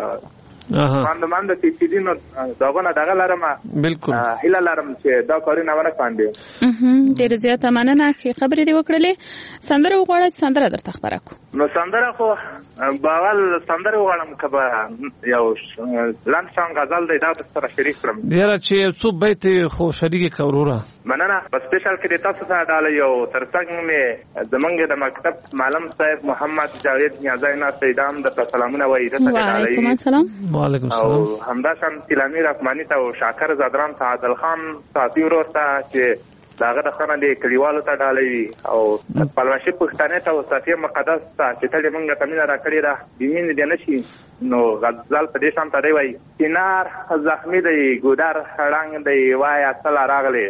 خواندو ماندو کې دي نو دغونه دغه لرم بالکل هیله لرم چې دا کارونه ونه کاندي ډېره زیاته مننه ښې خبرې دې وکړلې سندره وغواړه چې سندره درته خپره کړو نو سندره خو باول سندره وغواړم که به یو لنډ سانګ غزل دی دا سره شریک کړم ډېره چې یو څو بیت خو شریک کړه وروره مننه په سپیشل کې د تاسو سره ډاله یو ترڅنګ مې زمونږ د مکتب معلم صاحب محمد جاوید نیازی ناستی دا هم درته سلامونه وایي وعلیکم السلام وعلیکم السلام او همداشان تیلانی رحماني ته او شاکر زادران ته عادل خان صافي ورور ته چې داغه د خانه د کلیوالو ته ډالۍ وي او پلوشي پښتنې ته او صافي مقدس ته چې تل موږ ته مینه راکړې ده د مینې دې نشي نو غزل په دې شان ته دی وایي چنار زخمي دی ګودر ړنګ دی وایه څله راغلی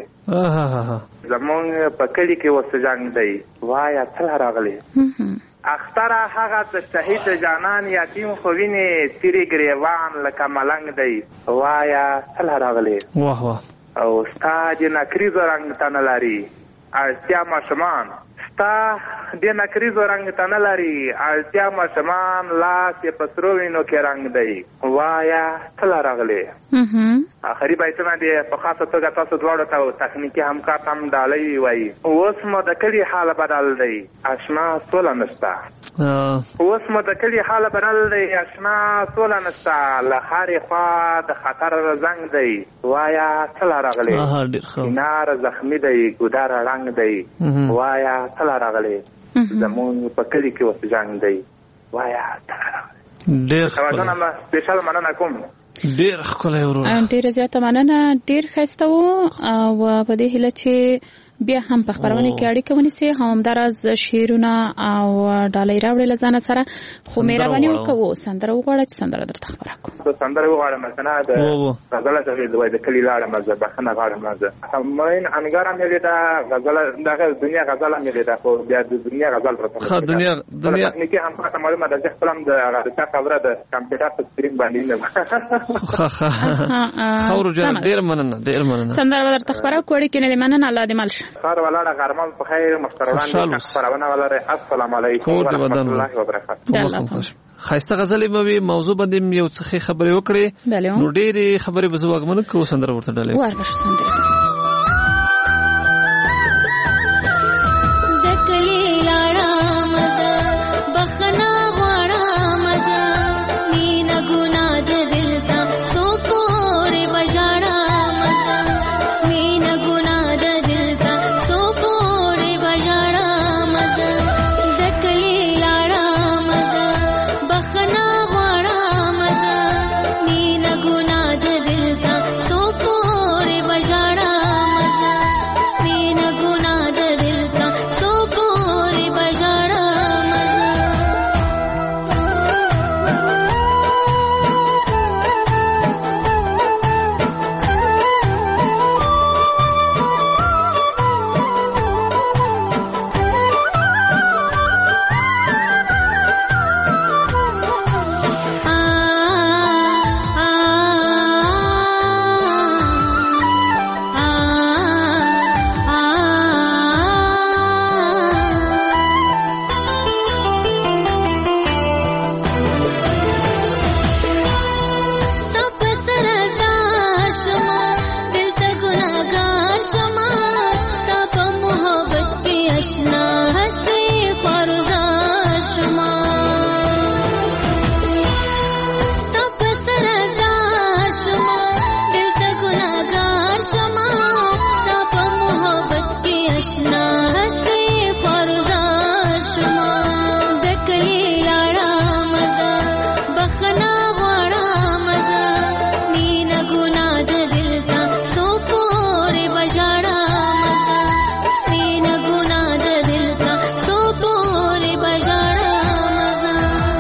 زمونږ په کلي کې اوس جنګ دی وایه څله راغلی اختره هغه د شهید جانان یتیم خو وینې تیرې ګریوان لکه ملنګ دی وایه څله راغلی واه واه او ستا د نکریزو رنګ ته نه لري اړتیا ماشومان ستا د نکریزو رنګ ته نه لري اړتیا ماشومان لاس یې په سرو وینو کې رنګ دی وایه څله راغلی آخري بیتونه دې په خاصه توګه تاسو دواړو ته تخنیکي همکار ته هم ډالۍ وایي اوس مو د کلي حال بدل دی اشنا سوله نشته اوس مو د کلي حال بدل دی اشنا سوله نشته له هرې خوا د خطر زنګ دی وایه څله راغلی چنار زخمي دی ګودر ړنګ دی وایه څله راغلی زمونږ په کلي کې اوس جنګ دی وایه څله راغلی ډېر سپیشل مننه کوم ډېر ښکلی وروره ډېره زیاته مننه ډېر ښایسته و او په دې هیله چې بیا هم په خپرونه کې اړیکه ونیسي همداراز شعرونه او ډالۍ راوړي له ځانه سره خو مهرباني وکړو سندره وغواړه چې سندره درته خپره کړو سندره وغواړم که نه د غزله څخه وایي د کلي لاړم زه بخښنه غواړم زه مین انګاره مې لیده غزله دغه دنیا غزله مې لیده خو بیا د دنیا غزل راته ښه دنیا دنیا تخنیکي هم خاصه معلومه ده چې خپل هم د هغه چا خبره د کمپیوټر په سکرین باندې نه ښه ښه خورو جان ډېر مننه ډېر مننه سندره به درته خپره کړو اړیکې نه دې مننه الله دې مل شه خار ولاړه غرمه په خیر مختران خبرونه ولري السلام علیکم ورحمت الله وبرکاته خایسته غزلې مې موضوع باندې یو څه خبرې وکړې نو ډېرې خبرې به زه واګمنه کوو سندره ورته ډالۍ وربشه سندره لاړه آشنا هستی خورزار شما دکلی لارا مزا بخنا غوارا مزا مینا گنا دلتا سوپوری بجاڑا مزا مینا گنا دلتا سوپوری بجاڑا مزا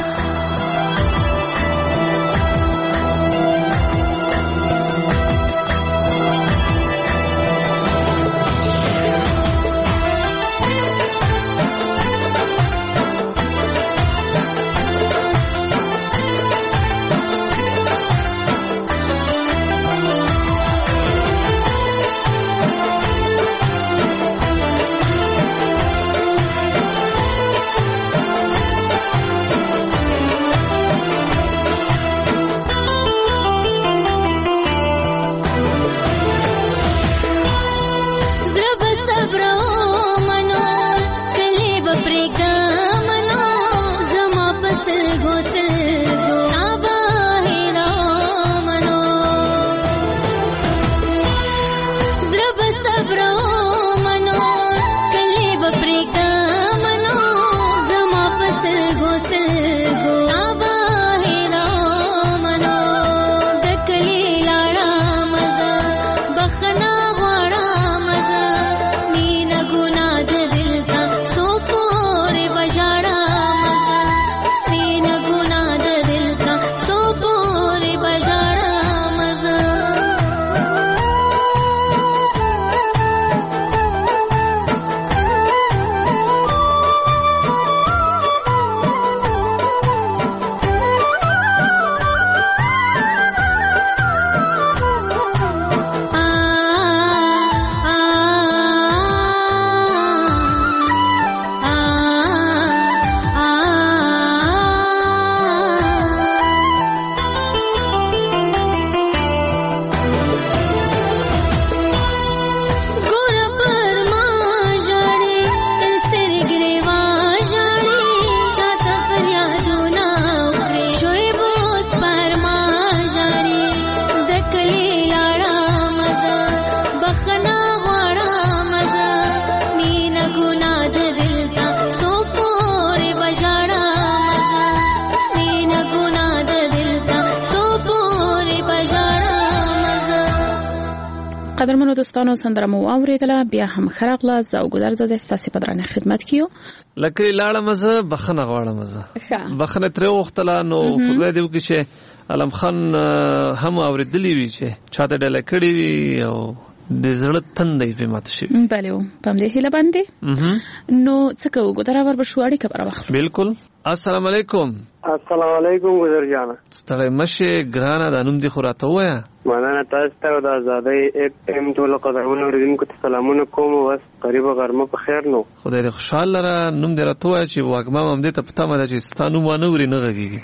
قدرمنو دوستانو سندره مو اوریدله بیا هم خراغله زو ګودر د ستاسو په درنه خدمت کیو لکه لاړه مزه بخنه غواړه مزه بخنه تر وختلا نو خدای دې وکړي چې علم خان هم اوریدلی وی چې چاته ډله کړی وی او د زړه تندې په ماته شي بله پم دې هله باندې نو څه کو ګودر ور بشواړي خبره واخ بالکل السلام علیکم السلام علیکم ګذر جان ستړی مشه ګرانه د انوم دي خوراته وایا مننه تاسو ته د آزادۍ اف ام ټول قدرمنو ورینکو ته سلامونه کوم واس قریب غرمه په خیر نو خدای دې خوشاله را نوم دې راته وایا چې واګما هم دې ته پتا مده چې ستانو مانو وري نه غږیږي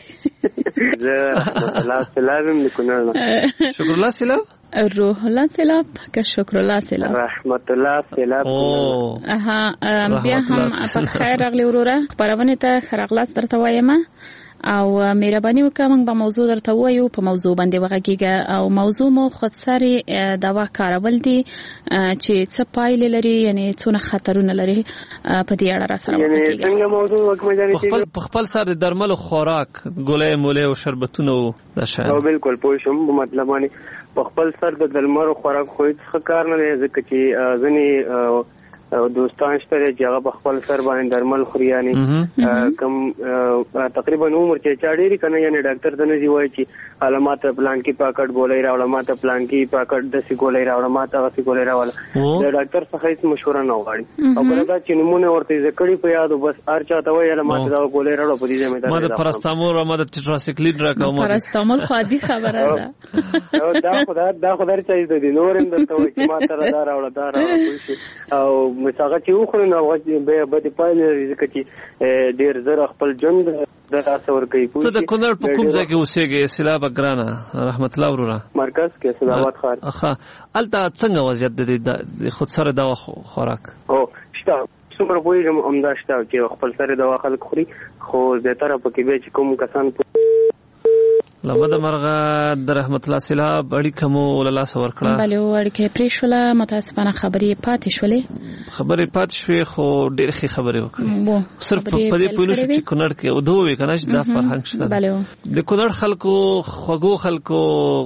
زه الله سلام نکونه شکر الله سلام روح الله سلام که شکر الله سلام رحمت الله سلام اها بیا هم په خیر راغلی وروره خبرونه ته خرغلاس درته وایم او مهرباني وکړه موږ به موضوع درته وایو په موضوع باندې وغږیږه او موضوع مو خودسري دوا کارول دي چې څه پایلې لري یعنی څونه خطرونه لري په دې اړه را سره وغږیږه څنګه موضوع وکړم په خپل سر د درملو خوراک ګولې مولې او شربتونه د شاید او بالکل پوه شم په مطلب باندې په خپل سر د درملو خوراک خو هیڅ کار نه دی ځکه چې ځنی دوستان شته چې هغه په خپل سر باندې درمل خوري یعنی کم تقریبا عمر چې چاډيري کنه یعنی ډاکټر ته نه دی وایي چې علامات پلان کې پاکټ ګولې راوړل ماته پلان کې پاکټ د سی ګولې راوړل ماته غسی ګولې راوړل د ډاکټر څخه هیڅ مشوره نه وغواړي او بل دا چې نمونه ورته ذکرې په یاد بس هر چاته وایي علامات دا ګولې راوړل په دې ځای مې دا پرستامول او ماده ټراسیکلین راکاو پرستامول خو دي خبره ده او دا خدای دا خدای چې دې نور هم درته وایي چې ماته دا راوړل دا راوړل او مساغه چې وخوري نو به به پایله ځکه چې ډیر زر خپل ژوند د تاسو کوي ته د کونړ په کوم ځای کې اوسېږې سیلاب ګرانه رحمت الله وروره مرکز کې سلامات خار اخا الته څنګه وضعیت د خود سره دوا خوراک او شته څومره وایي همدا شته چې خپل سره دوا خلک خوري خو زه تر په کې به چې کوم کسان لبد مرغه د رحمت الله سیلاب اړیکه مو لاله سور کړه. بله اړیکه پریښوله، متاسفانه خبرې پاتې شولې. خبرې پاتې شوې خو ډېر ښه خبرې وکړې. صرف په دې پوه نه شو چې کونړ کې او دوه وی کنه چې دا فرهنګ شته. بله د کونړ خلکو خوږو خلکو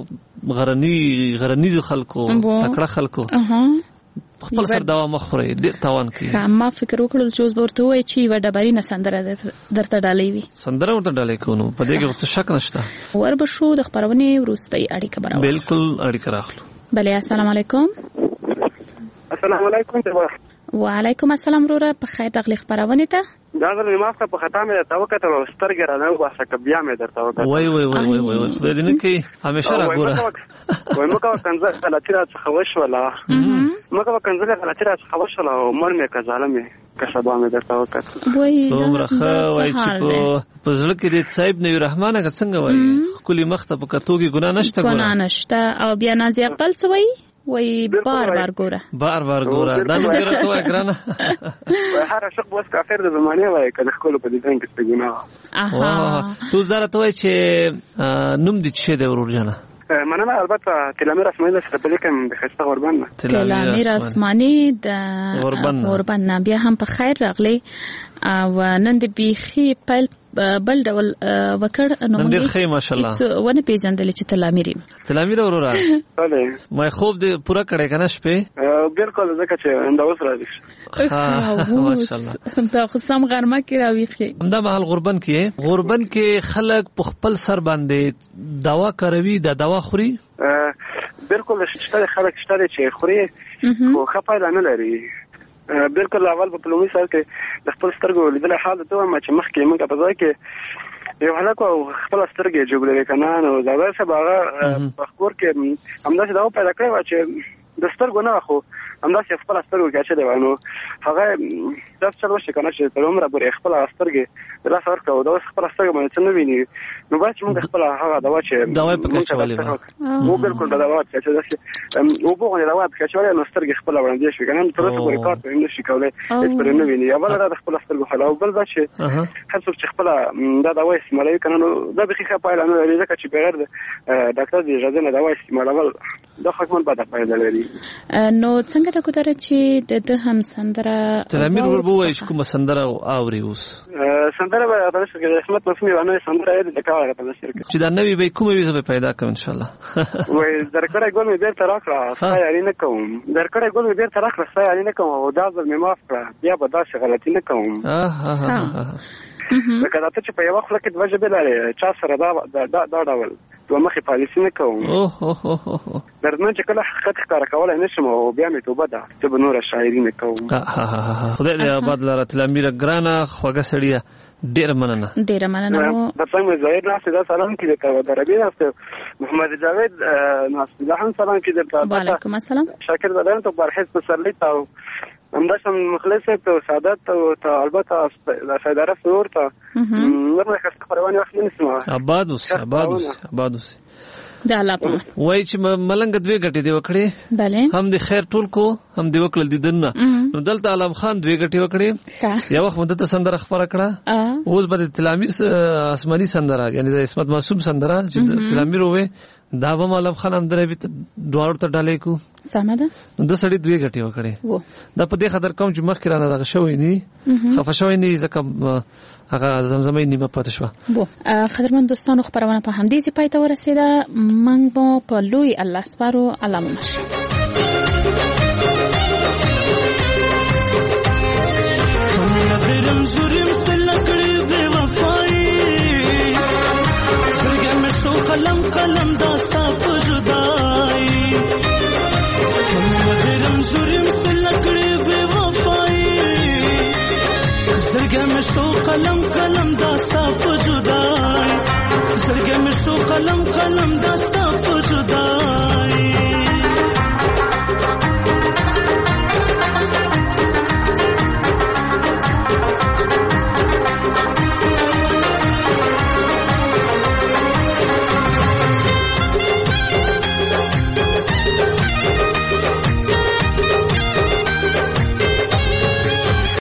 غرنی غرنیزو خلکو تکړه خلکو خپل سر دوا مخوري ډیر تاوان کوي. ما فکر وکړل چې اوس ورته وای چې و ډبري نه سندره درته ډالې وي. سندره ورته ډالې کوو په دې کې څه شک نشته. ور به شو د خبرونه وروستي اړیکه برابر. بالکل اړیکه راخلو. بله السلام علیکم. السلام علیکم. وعلیکم السلام وروره په خیر تغلی خبرونه ته. دا د مافه په خطا مې درته وکړه او سترګې را نه واسه کبیا مې درته وکړه. وای وای وای وای وای خدای دې نه کوي همیشه را ګوره. وای مکه کنځه غلطی را څخه وشوله. مکه کنځه غلطی را څخه وشوله او مر مې که ظالمې که سبا مې درته وکړه. وای څومره ښه وای چې په زړه کې دې صاحب نه رحمانه که څنګه وای خولي مخته په کتو کې ګناه نشته ګوره. ګناه نشته او بیا نازي خپل څه وای وای بار بار ګوره بار بار ګوره دا ډیره توه ګرانه. وای هر شخص بس کافر د زمانه وای کله خپل په دې ځین کې ستګونه. اها تو زړه توه چې نوم دې شه د ورور جنا. مننه البته تلامیر اسماعیل سره په لیکم د خسته قربان. تلامیر اسماني د قربان بیا هم په خیر راغلی او نن د بیخي پل بل ډول وکړ نو نن ډیر ښه ماشاءالله ونه پیژندل چې تلامیر تلامیر وروره. ما خوب دې پورا کړې کنه شپې. بالکل ځکه چې انده اوس راځي. ها ماشاءالله دا خو سم غرمه کې راويخي. همدا مهال غربن کې غربن کې خلک په خپل سر باندې دوا کوي د دوا خوري. بالکل شته خلک شته چې خوري خو خپای نه لري. بالکل اول په لومړي سال کې د خپل سترګو لیدل حال ته ما چې مخکې موږ په ځای کې یو هلک او خپل سترګې جوړې کنه نو دا څه باغه په خور کې همداسې دا پیدا کړو چې د سترګو نه خو همداسې خپل سترګو کې چې دی نو هغه دا څه وشي کنه چې په عمره پورې خپل سترګې د لاس ورکو دا خپل سترګې باندې څه نه ویني نو باید موږ خپل هغه دوا چې دوا په کچوالي وو بالکل دا دوا چې داسې او په غوړي دوا په کچوالي نو سترګې خپل وړاندې شي کنه تر څو پورې کار کوي نشي کولای هیڅ پر نه ویني اول دا خپل سترګو خلا او بل دا چې هر څوک چې خپل دا دوا استعمالوي کنه نو دا به ښه پایله نه لري ځکه چې بغیر د ډاکټر دی اجازه نه دوا استعمالول دا حکومت به دا پایله لري. نو څنګه دا کوتره چې د هم سندره تلامیر وربوي چې کوم سندره اوري اوس سندره به تاسو کې رحمت مسمی باندې سندره دې ښکاره راته شرکت چې دا نوې به کومه ویزه پیدا کوم ان شاء الله. وای درکړې ګول مې ډېر تراکړه سای اړین نه کوم درکړې ګول مې ډېر تراکړه سای اړین نه کوم او دا ځل مې معاف کړه بیا به دا څه غلطي نه کوم. ها ها ها لکه دا چې په یو وخت کې د وجه بل لري چا سره دا دا دا ډول دوه مخې پالیسي نه کوم. اوه اوه اوه درنه چې کله حقیقت ښکاره کولای نشم او بیا مې توبه ده چې به نور شاعري نه کوم. ها ها ها خدای دې آباد لاره تلامیر ګرانه خوږه سړیه ډیر مننه ډیر مننه. د څنګه زاهد ناس دا سلام کې د دربي ناس محمد جاوید ناس دا هم سلام کې درته. وعلیکم السلام. شاکر زدان ته برحس په سرلی ته همداشم مخلص ته سعادت ته البته د سیداره سور ته نور نه خسته خبرونه وخت نه سمه آباد اوس آباد اوس آباد اوس د الله په وای چې ملنګ دوی غټي دی وکړي. bale هم د خیر ټول کو هم دی وکړل د دنه نو دلته علم خان دوی غټي وکړي یو وخت مدته سندره خبره کړه اوس به تلامیر آسماني سندره یعنی د اسمت معصوم سندره چې تلامیر وې دا به علم خان هم درې دوړ ته ډالې کو سمه ده د سړي دوی غټي وکړي. دا په دې خاطر کوم چې مخ کرانه دغه شوې ني خفه شوې ني ځکه هغه زمزمې نیمه پاتې شو. بو خدرمن دوستانو خبرونه په همدې سي پای ته ورسېده. منګ مو په لوی الله سپارو علامه نشه. درم زورم سلکړې بے وفای څنګه مې شو قلم قلم داستا په جدای درم زورم سلکړې بے وفای څنګه مې شو قلم قلم داستا په جدای څنګه مې شو قلم قلم داستا په جدای